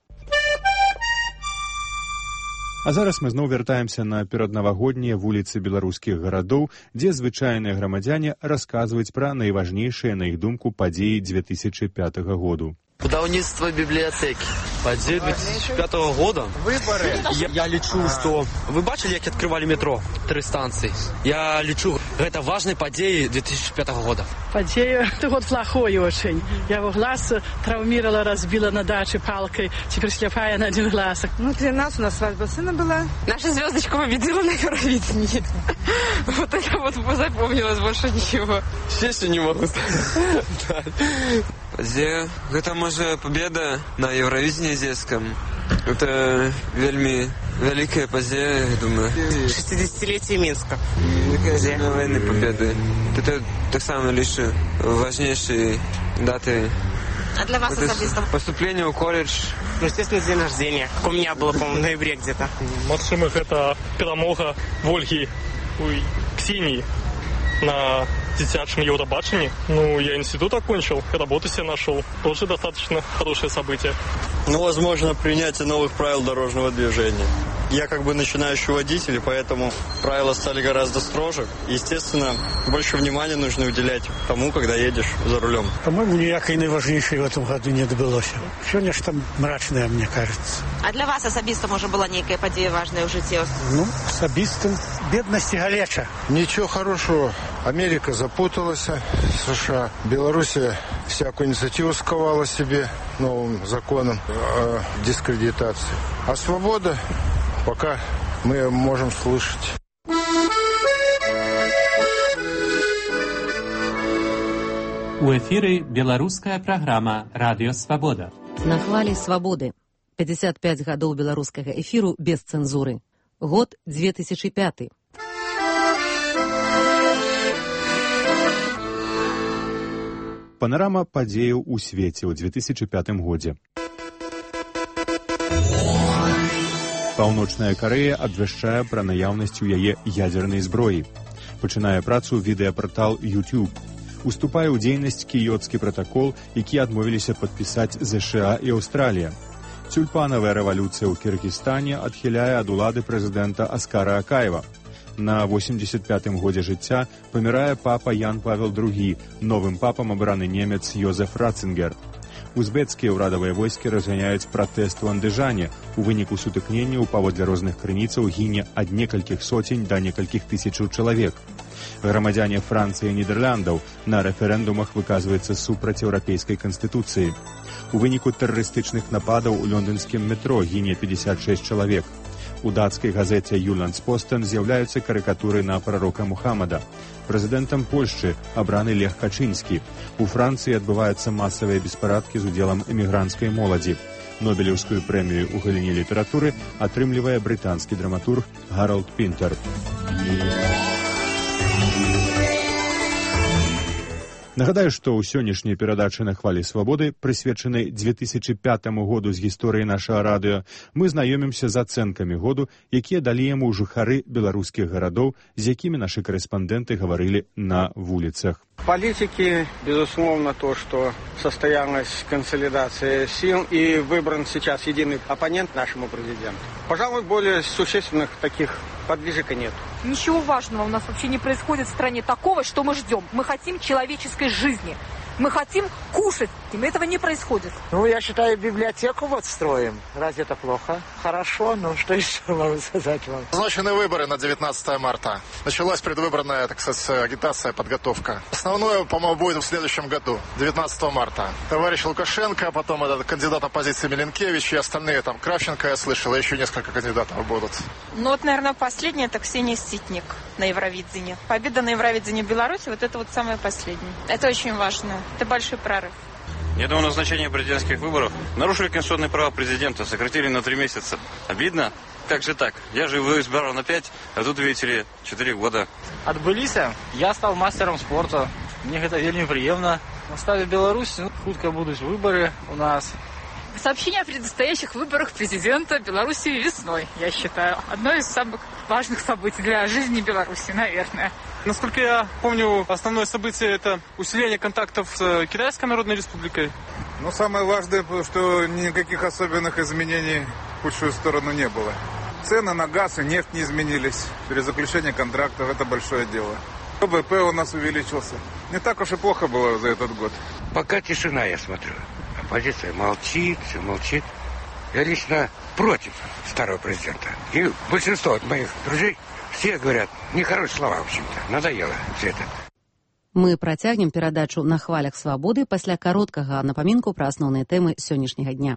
А зараз мы зноў вяртаемся на пераднавагоднія вуліцы беларускіх гарадоў, дзе звычайныя грамадзяне расказваюць пра найважнейшыя, на іх думку, падзеі 2005 году.
Будаўніцтва бібліятэкі. Падзеі 2005 года?
Выборы.
Я лічу, што... Вы бачылі, як адкрывалі метро? 3 станцыі. Я лічу, гэта важныя падзеі 2005 года.
Падзея, это год плохой очень. Я его глаз травмировала, разбила на даче палкой. Теперь слепая на один глаз.
Ну, для нас у нас свадьба сына была.
Наша звездочка победила на Евровидении. Вот это вот запомнилось, больше ничего.
Честно не могу сказать.
Падзея, гэта можа победа на Евровидении дзецкам. Это вельмі вялікая падзея, я думаю.
60-летие Минска.
Дзень войны победы. Это таксама лічу важнейшие даты.
А для вас особисто?
Поступление в колледж.
Ну, естественно, день рождения. Как у меня было, по-моему, в ноябре где-то.
Максимых это перемога Ольги Ксении на детячем Евробачении. Ну, я институт окончил, работу себе нашел. Тоже достаточно хорошее событие.
Ну, возможно, принятие новых правил дорожного движения. Я как бы начинающий водитель, и поэтому правила стали гораздо строже. Естественно, больше внимания нужно уделять тому, когда едешь за рулем.
По-моему, никакой наиважнейшей в этом году не добылось. Сегодня что мрачное, мне кажется.
А для вас особисто, может, была некая подея важная в житті?
Ну, особисто бедность и галеча.
Ничего хорошего. Америка запуталась, США. Белоруссия всякую инициативу сковала себе новым законом о дискредитации. А свобода пока мы можем слышать.
У эфіры беларуская праграма «Радыё Свабода».
На хвалі свабоды. 55 гадоў беларускага эфіру без цэнзуры. Год 2005.
Панарама падзеяў у свеце ў 2005 годзе. Паўночная Карэя абвяшчае пра наяўнасць у яе ядзернай зброі. Пачынае працу відэапартал YouTube. Уступае ў дзейнасць кіёцкі пратакол, які адмовіліся падпісаць ЗША і Аўстралія. Тюльпанавая рэвалюцыя ў Кіргізстане адхіляе ад улады прэзідэнта Аскара Акаева. На 85-м годзе жыцця памірае папа Ян Павел II, новым папам абраны немец Йозеф Ратцингер. Узбецкія ўрадавыя войскі разганяюць пратэст у Андыжане. У выніку сутыкненняў паводле розных крыніцаў гіне ад некалькіх соцень да некалькіх тысячаў чалавек. Грамадзяне Францыі і Нідерландаў на рэферэндумах выказваюцца супраць еўрапейскай канстытуцыі. У выніку тэрарыстычных нападаў у лондонскім метро гіне 56 чалавек. У дацкай газеце «Юландспостен» з'яўляюцца карыкатуры на прарока Мухаммада. Прэзідэнтам Польшчы абраны Лех Качынскі. У Францыі адбываюцца масавыя беспарадкі з удзелам эмігранцкай моладзі. Нобелеўскую прэмію ў галіне літаратуры атрымлівае брытанскі драматург Гаралд Пінтер. Нагадаю, што ў сённяшняй перадачы на хвалі свабоды, прысвечанай 2005 году з гісторыі нашага радыё, мы знаёмімся з ацэнкамі году, якія далі яму жыхары беларускіх гарадоў, з якімі нашы корэспандэнты гаварылі на вуліцах.
Политики, безусловно, то, что состоялась консолидация сил и выбран сейчас единый оппонент нашему президенту. Пожалуй, более существенных таких подвижек и нет.
ничего важного у нас вообще не происходит в стране такого, что мы ждем. Мы хотим человеческой жизни. Мы хотим кушать, и этого не происходит.
Ну, я считаю, библиотеку вот строим. Разве это плохо? Хорошо, ну что еще могу сказать вам?
Назначены выборы на 19 марта. Началась предвыборная, так сказать, агитация, подготовка. Основное, по-моему, будет в следующем году, 19 марта. Товарищ Лукашенко, потом этот кандидат оппозиции Миленкевич и остальные, там, Кравченко, я слышал, и еще несколько кандидатов будут.
Ну вот, наверное, последняя, это Ксения Ситник на Евровидении. Победа на Евровидении Беларуси, вот это вот самое последнее. Это очень важно. Это большой прорыв.
Я думаю, назначение президентских выборов нарушили конституционные права президента, сократили на 3 месяца. Обидно? Как же так? Я же его избрал на 5, а тут, видите ли, 4 года.
Отбылись, я стал мастером спорта. Мне это вельми приемно. Настали в Беларуси, хутко будут выборы у нас.
Сообщение о предстоящих выборах президента Беларуси весной, я считаю. Одно из самых важных событий для жизни Беларуси, наверное.
Насколько я помню, основное событие – это усиление контактов с Китайской Народной Республикой.
Ну, самое важное, что никаких особенных изменений в худшую сторону не было. Цены на газ и нефть не изменились. Перезаключение контрактов – это большое дело. ВВП у нас увеличился. Не так уж и плохо было за этот год.
Пока тишина, я смотрю. Оппозиция молчит, все молчит. Я лично против старого президента. И большинство от моих друзей все говорят нехорошие слова, в общем-то. Надоело все это.
Мы працягнем перадачу на хвалях свабоды пасля кароткага напамінку пра асноўныя тэмы сённяшняга дня.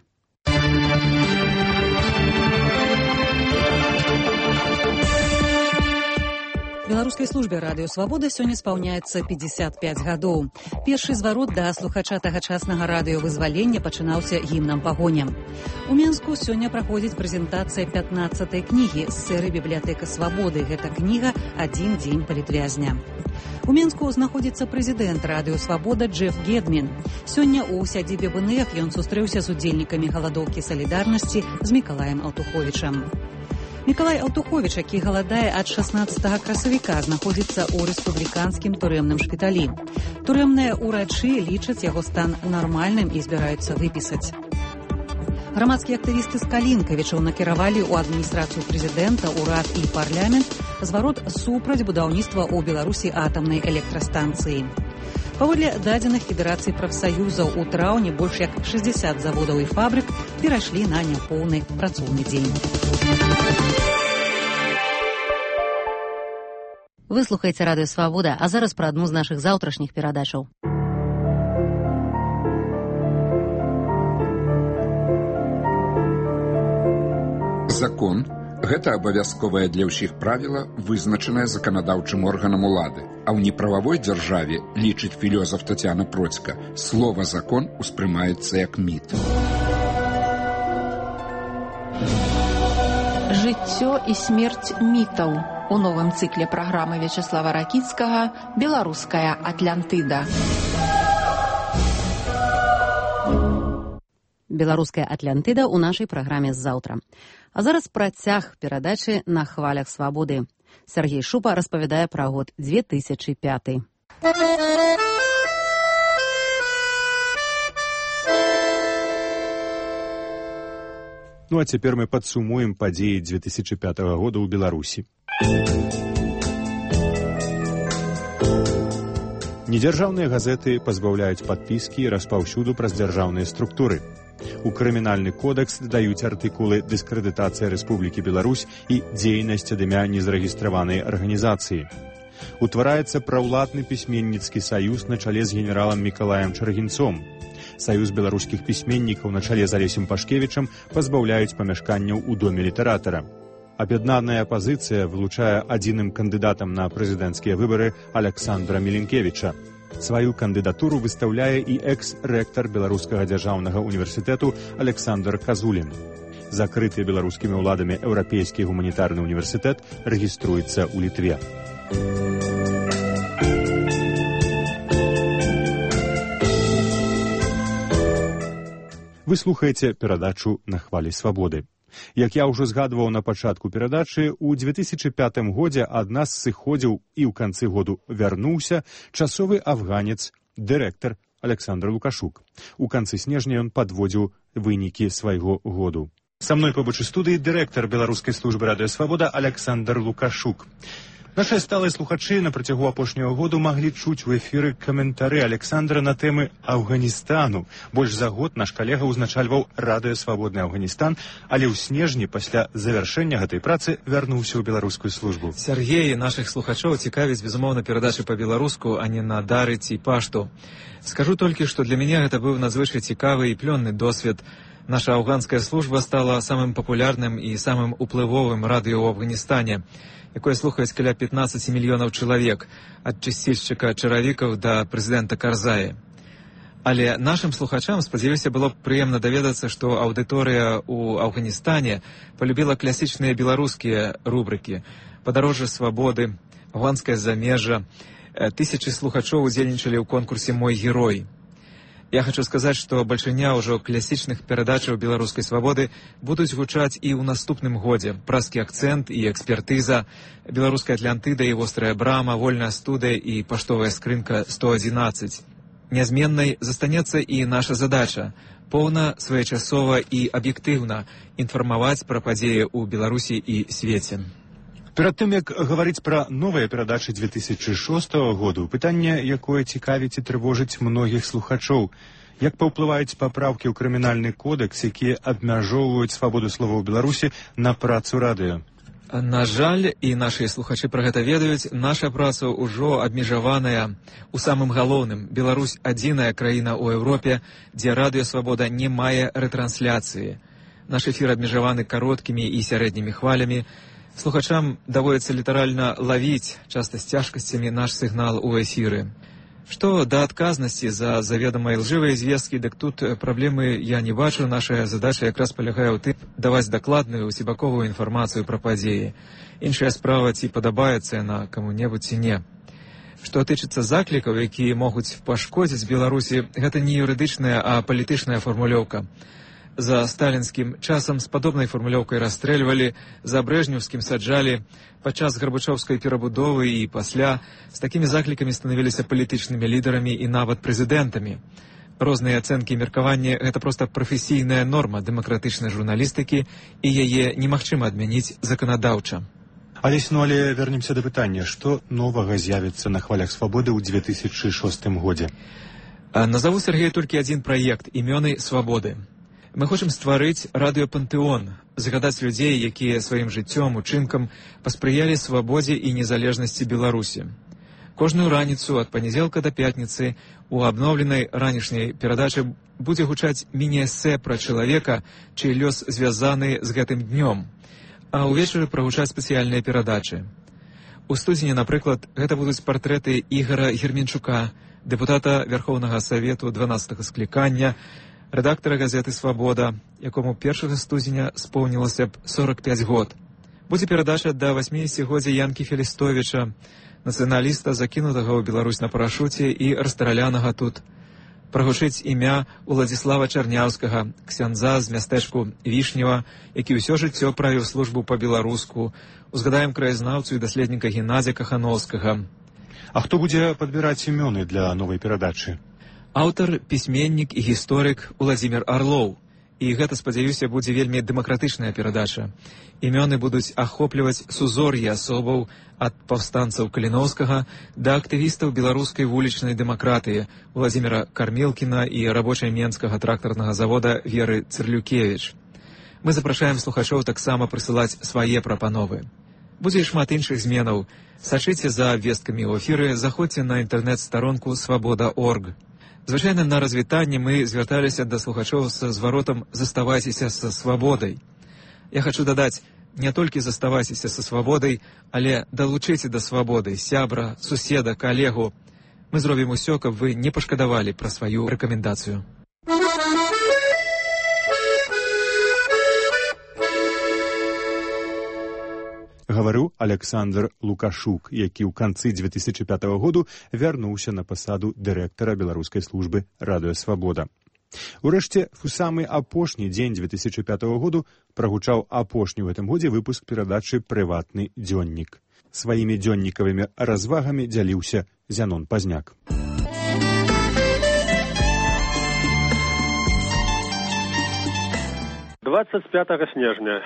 Беларускай службе радыё «Свабода» сёння спаўняецца 55 гадоў. Першы зварот да слухача тагачаснага радыёвызвалення пачынаўся гімнам пагоням. У Менску сёння праходзіць прэзентацыя 15-й кнігі з серыі «Бібліятэка свабоды». Гэта кніга «Адзін дзень палітвязня». У Менску знаходзіцца прэзідэнт радыё «Свабода» Джеф Гедмін. Сёння ў сядзібе БНФ ён сустрэўся з удзельнікамі галадоўкі салідарнасці з Мікалаем Алтуховічам. Мікалай Алтуховіч, які галадае ад 16 красавіка, знаходзіцца ў рэспубліканскім турэмным шпіталі. Турэмныя ўрачы лічаць яго стан нармальным і збіраюцца выпісаць. Грамадскія актывісты з Калінкавічаў накіравалі ў адміністрацыю прэзідэнта, урад і парламент зварот супраць будаўніцтва ў Беларусі атамнай электрастанцыі. Паводле дадзеных Федэрацыі прафсаюзаў, у траўні больш як 60 заводаў і фабрык перайшлі на няпоўны працоўны дзень.
Вы слухаеце радыё «Свабода», а зараз пра адну з нашых заўтрашніх перадачаў.
Закон – гэта абавязковае для ўсіх правіла, вызначанае заканадаўчым органам улады. А ў неправавой дзяржаве, лічыць філёзаф Тацяна Процька, слова «закон» успрымаецца як міт.
Жыццё і смерць мітаў. У новым цыкле праграмы Вячеслава Ракіцкага «Беларуская Атлантыда».
«Беларуская Атлантыда» ў нашай праграме заўтра. А зараз працяг перадачы на хвалях свабоды. Сергей Шупа распавядае пра год 2005.
Ну а цяпер мы падсумуем падзеі 2005 года ў Беларусі. Недзяржаўныя газеты пазбаўляюць падпіскі і распаўсюду праз дзяржаўныя структуры. У крымінальны кодекс дадаюць артыкулы «Дыскрэдытацыя Рэспублікі Беларусь» і «Дзейнасць ад імя незарэгістраванай арганізацыі». Утвараецца праўладны пісьменніцкі саюз на чале з генералам Мікалаем Чаргінцом. Саюз беларускіх пісьменнікаў на чале з Алесем Пашкевічам пазбаўляюць памяшканняў у доме літаратара. Аб'яднаная апазіцыя вылучае адзіным кандыдатам на прэзідэнцкія выбары Александра Міленкевіча. Сваю кандыдатуру выстаўляе і экс-рэктар Беларускага дзяржаўнага універсітэту Александр Казулін. Закрыты беларускімі ўладамі Еўрапейскі гуманітарны універсітэт рэгіструецца ў Літве. Вы слухаеце перадачу на хвалі свабоды. Як я ўжо згадваў на пачатку перадачы, у 2005 годзе ад нас сыходзіў і ў канцы году вярнуўся часовы афганец, дырэктар Александр Лукашук. У канцы снежня ён падводзіў вынікі свайго году. Са мной побач у студыі дырэктар Беларускай службы радыё «Свабода» Александр Лукашук. Нашыя сталыя слухачы на працягу апошняга году маглі чуць у эфіры каментары Александра на тэмы Афганістану. Больш за год наш калега ўзначальваў радыё «Свабодны Афганістан», але ў снежні пасля завяршэння гэтай працы вярнуўся ў беларускую службу.
Сергей, нашых слухачоў цікавіць, безумоўна, перадачы па-беларуску, а не на дары ці пашту. Скажу толькі, што для мяне гэта быў надзвычай цікавы і плённы досвед. Наша афганская служба стала самым папулярным і самым уплывовым радыё ў Афганістане, якое слухаюць каля 15 мільёнаў чалавек, ад чысцільшчыка чаравікаў да прэзідэнта Карзая. Але нашым слухачам, спадзяюся, было б прыемна даведацца, што аўдыторыя ў Афганістане полюбіла класічныя беларускія рубрыкі «Падарожжа свабоды», «Афганскае замежжа». Тысячы слухачоў удзельнічалі ў конкурсе «Мой герой». Я хочу сказаць, што бальшыня ўжо класічных перадачаў беларускай свабоды будуць гучаць і ў наступным годзе. Праскі акцэнт і экспертыза, беларуская Атлантыда і вострая брама, вольная студыя і паштовая скрынка 111. Нязменнай застанецца і наша задача – поўна, своечасова і аб'ектыўна інфармаваць пра падзеі ў Беларусі і свеце.
Перад тым, як гаварыць пра новыя перадачы 2006 году, пытанне, якое цікавіць і трывожыць многіх слухачоў. Як паўплываюць папраўкі ў крымінальны кодэкс, якія абмяжоўваюць свабоду слова ў Беларусі на працу радыё?
На жаль, і нашыя слухачы пра гэта ведаюць, наша праца ўжо абмежаваная у самым галоўным. Беларусь – адзіная краіна ў Еўропе, дзе радыё-свабода не мае рэтрансляцыі. Наш эфір абмежаваны кароткімі і сярэднімі хвалямі. Слухачам даводзіцца літаральна лавіць, часта з цяжкасцямі, наш сігнал у эфіры. Што да адказнасці за заведама ілжывыя звесткі, дык тут праблемы я не бачу. Наша задача якраз палягае ў тым, даваць дакладную, усебаковую інфармацыю пра падзеі. Іншая справа, ці падабаецца яна каму-небудзь ці не. Што тычыцца заклікаў, якія могуць пашкодзіць Беларусі, гэта не юрыдычная, а палітычная фармулёўка. За сталінскім часам з падобнай фармулёўкай расстрэльвалі, за брэжнеўскім саджалі, падчас гарбачоўскай перабудовы і пасля з такімі заклікамі станавіліся палітычнымі лідарамі і нават прэзідэнтамі. Розныя ацэнкі і меркаванні – гэта проста прафесійная норма дэмакратычнай журналістыкі, і яе немагчыма адмяніць заканадаўча.
Але вернемся да пытання, што новага з'явіцца на хвалях свабоды ў 2006 годзе?
Назову, Сергей, толькі адзін праект – «Імёны свабоды». Мы хочам стварыць радыёпантэон, згадаць людзей, якія сваім жыццём, учынкам паспрыялі свабодзе і незалежнасці Беларусі. Кожную раніцу ад панядзелка да пятніцы у абноўленай ранішняй перадачы будзе гучаць міні-эсэ пра чалавека, чый лёс звязаны з гэтым днём, а ўвечары прагучаць спецыяльныя перадачы. У студзені, напрыклад, гэта будуць партрэты Ігара Герменчука, дэпутата Верхоўнага Савету 12-го склікання, рэдактара газеты «Свабода», якому 1 студзеня споўнілася б 45 год. Будзе перадача да 80-годдзя Янкі Фелістовіча, нацыяналіста, закінутага ў Беларусь на парашуце і расстралянага тут. Прагучыць імя Уладзіслава Чарняўскага, ксяндза з мястэчку Вішнева, які ўсё жыццё правіў службу па-беларуску. Узгадаем краязнаўцу і даследніка Геннадзя Кахановскага.
А хто будзе падбіраць імёны для новай перадачы?
Аўтар, пісьменнік і гісторык Уладзімір Арлоў. І гэта, спадзяюся, будзе вельмі дэмакратычная перадача. Імёны будуць ахопліваць сузор'е асобаў ад паўстанцаў Каліноўскага да актывістаў беларускай вулічнай дэмакратыі Уладзіміра Кармелкіна і рабочай менскага трактарнага завода Веры Цырлюкевіч. Мы запрашаем слухачоў таксама прысылаць свае прапановы. Будзе шмат іншых зменаў. Сачыце за абвесткамі ў эфіры, заходзьце на інтэрнэт-старонку «Свабода.орг». Звычайна на развітанне мы звярталіся да слухачоў са зваротам «Заставайцеся са свабодай». Я хачу дадаць, не толькі заставайцеся са свабодай, але далучыце да свабоды сябра, суседа, калегу. Мы зробім усё, каб вы не пашкадавалі пра сваю рэкамендацыю.
Гаварыў Александр Лукашук, які ў канцы 2005 году вярнуўся на пасаду дырэктара беларускай службы «Радыё Свабода». Урэшце, у самы апошні дзень 2005 году прагучаў апошні ў гэтым годзе выпуск перадачы «Прыватны дзённік». Сваімі дзённікавымі развагамі дзяліўся Зянон Пазняк.
25 снежня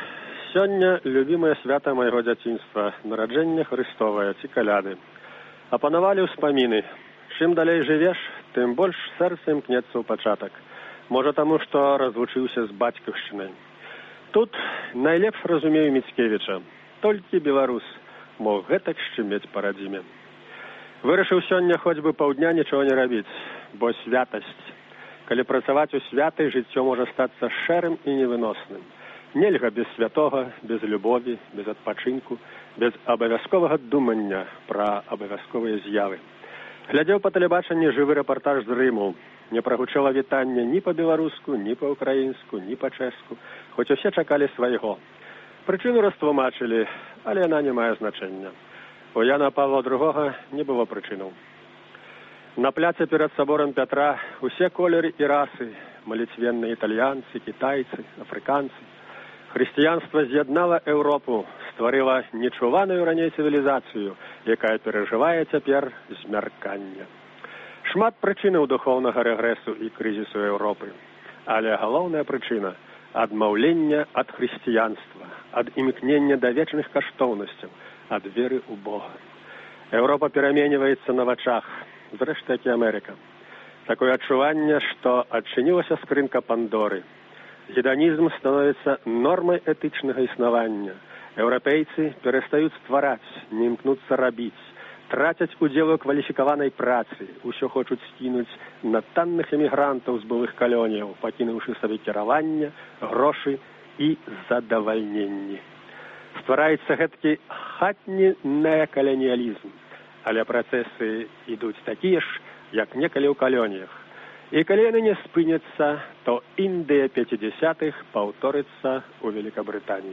Сёння любімае свята майго дзяцінства, нараджэнне Хрыстовае ці каляды. Апанавалі ўспаміны. Чым далей жывеш, тым больш сэрца імкнецца ў пачатак. Можа таму, што разлучыўся з бацькаўшчынай. Тут найлепш разумею Міцкевіча. Толькі беларус мог гэтак шчымець па радзіме. Вырашыў сёння хоць бы паўдня нічога не рабіць, бо святасць. Калі працаваць у святай, жыццё можа стацца шэрым і невыносным. Нельга без святога, без любові, без адпачынку, без абавязковага думання пра абавязковыя з'явы. Глядзеў па тэлебачанні жывы рэпартаж з Рыму. Не прагучала вітання ні па-беларуску, ні па-ўкраінску, ні па-чэшску, хоць усе чакалі свайго. Прычыну растлумачылі, але яна не мае значэння. У Яна Павла II не было прычынаў. На пляце перад саборам Пятра усе колеры і расы, маліцвенныя італьянцы, кітайцы, афрыканцы. Хрысціянства з'яднала Еўропу, стварыла нечуваную раней цывілізацыю, якая перажывае цяпер змяркання. Шмат прычынаў духоўнага рэгрэсу і крызісу Еўропы. Але галоўная прычына – адмаўлення ад хрысціянства, ад імкнення да вечных каштоўнасцяў, ад веры ў Бога. Еўропа пераменьваецца на вачах, зрэшты, як і Амерыка. Такое адчуванне, што адчынілася скрынка Пандоры. Гедонізм становіцца нормай этычнага існавання. Еўрапейцы перастаюць ствараць, не імкнуцца рабіць, трацяць удзел у кваліфікаванай працы, усё хочуць скінуць на танных эмігрантаў з былых калоніяў, пакінуўшы сабе кіраванне, грошы і задавальненні. Ствараецца гэткі хатні неакаланіялізм, але працэсы ідуць такія ж, як некалі ў калоніях. І калі яны не спыняцца, то Індыя 50-х паўторыцца ў Великабрытаніі.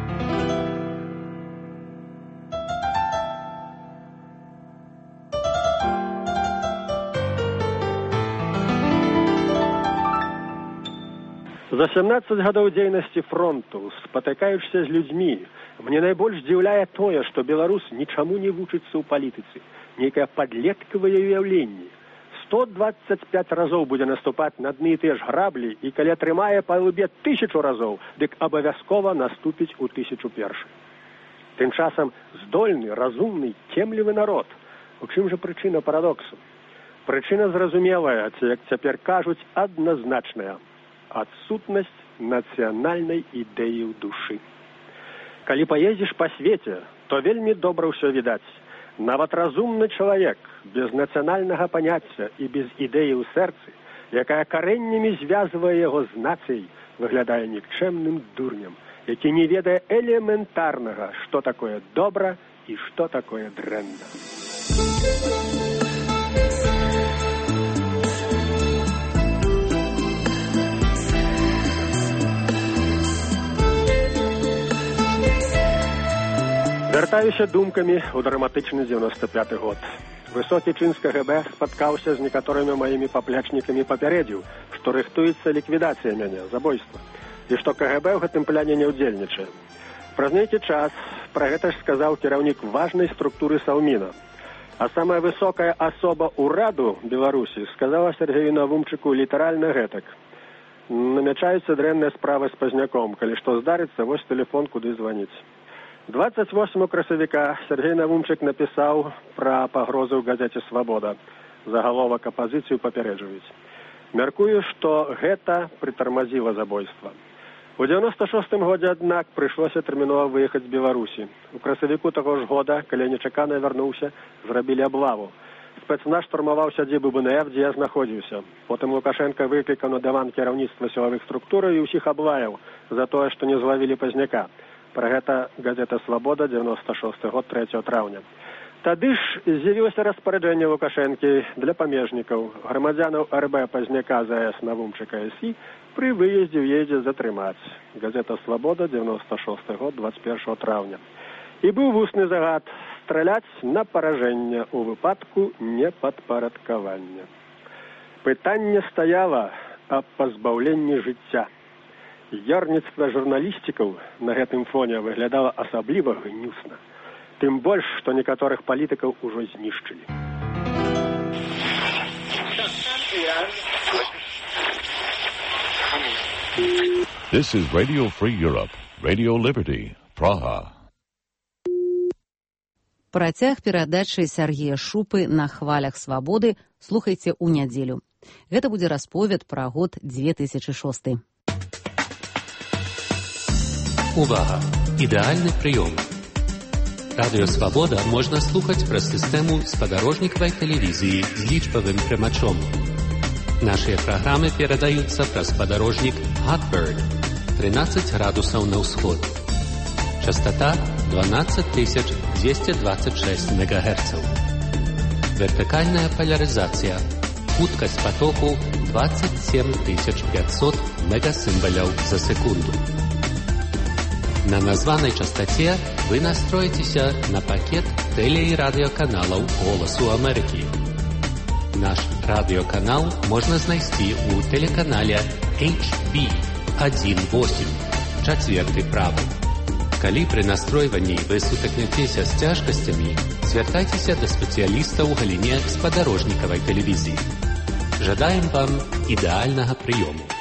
За 17 гадоў дзейнасці фронту, спатыкаючыся з людзьмі, мне найбольш здзіўляе тое, што беларус нічаму не вучыцца ў палітыцы, нейкае падлеткавае ўяўленне. 125 разоў будзе наступаць на адны і тыя ж граблі, і калі атрымае па лбе 1000 разоў, дык абавязкова наступіць у 1001. Тым часам здольны, разумны, цемлівы народ. У чым жа прычына парадоксу? Прычына зразумелая, ці, як цяпер кажуць, адназначная. Адсутнасць нацыянальнай ідэі ў душы. Калі паездзіш па свеце, то вельмі добра ўсё відаць. Нават разумны чалавек, без нацыянальнага паняцця і без ідэі ў сэрцы, якая карэннямі звязвае яго з нацыяй, выглядае нікчэмным дурнем, які не ведае элементарнага, што такое добра і што такое дрэнна. Вяртаюся думкамі ў драматычны 95-й год. Высокі чын з КГБ спаткаўся з некаторымі маімі паплечнікамі, папярэдзіў, што рыхтуецца ліквідацыя мяне, забойства, і што КГБ ў гэтым пляне не ўдзельнічае. Праз нейкі час пра гэта ж сказаў кіраўнік важнай структуры Саўміна. А самая высокая асоба ўраду Беларусі сказала Сергею Навумчыку літаральна гэтак. Намячаюцца дрэнныя справы з Пазняком, калі што здарыцца, вось тэлефон, куды званіць. 28 красавіка Сергей Навумчык напісаў пра пагрозы ў газеце «Свабода». Загаловак апазіцыю папярэджваюць. Мяркую, што гэта прытармазіла забойства. У 96-м годзе, аднак, прыйшлося тэрмінова выехаць з Беларусі. У красавіку таго ж года, калі нечакана вярнуўся, зрабілі аблаву. Спецназ штурмаваў сядзібу БНФ, дзе я знаходзіўся. Потым Лукашенка выклікаў на дыван кіраўніцтва сілавых структураў і ўсіх аблаяў за тое, што не злавілі Пазняка. Пра гэта газета «Свабода», 96 год, 3 траўня. Тады ж з'явілася распараджэнне Лукашэнкі для памежнікаў, грамадзянаў РБ Пазняка ЗС Навумчыка СІ пры выездзе ў едзе затрымаць. Газета «Свабода», 96 год, 21 траўня. І быў вусны загад страляць на паражэнне ў выпадку непадпарадкавання. Пытанне стаяла аб пазбаўленні жыцця. Ярніцтва журналістыкаў на гэтым фоне выглядала асабліва гнюсна. Тым больш, што некаторых палітыкаў ужо знішчылі.
This is Radio Free Europe.
Radio Liberty, Praha.
Працяг перадачы Сяргея Шупы на хвалях свабоды слухайце ў нядзелю. Гэта будзе расповед пра год 2006.
Увага! Ідэальны прыём. Радыё Свабода можна слухаць праз сістэму спадарожнікавай тэлевізіі з лічбавым прымачом. Нашыя праграмы перадаюцца праз спадарожнік Hotbird 13 градусаў на ўсход. Частота 12226 МГц. Вертыкальная поляризация. Хуткость потоку 27500 мегасимволяў за секунду. На названной частоте вы настроитеся на пакет теле- и радиоканалов «Голосу Америки». Наш радиоканал можно знайсці у телеканале HB18, чацверты правы. Калі пры настройванні вы сутыкнецеся з цяжкасцямі, звяртайцеся да спецыяліста ў галіне спадарожнікавай тэлевізіі. Жадаем вам ідэальнага прыёму.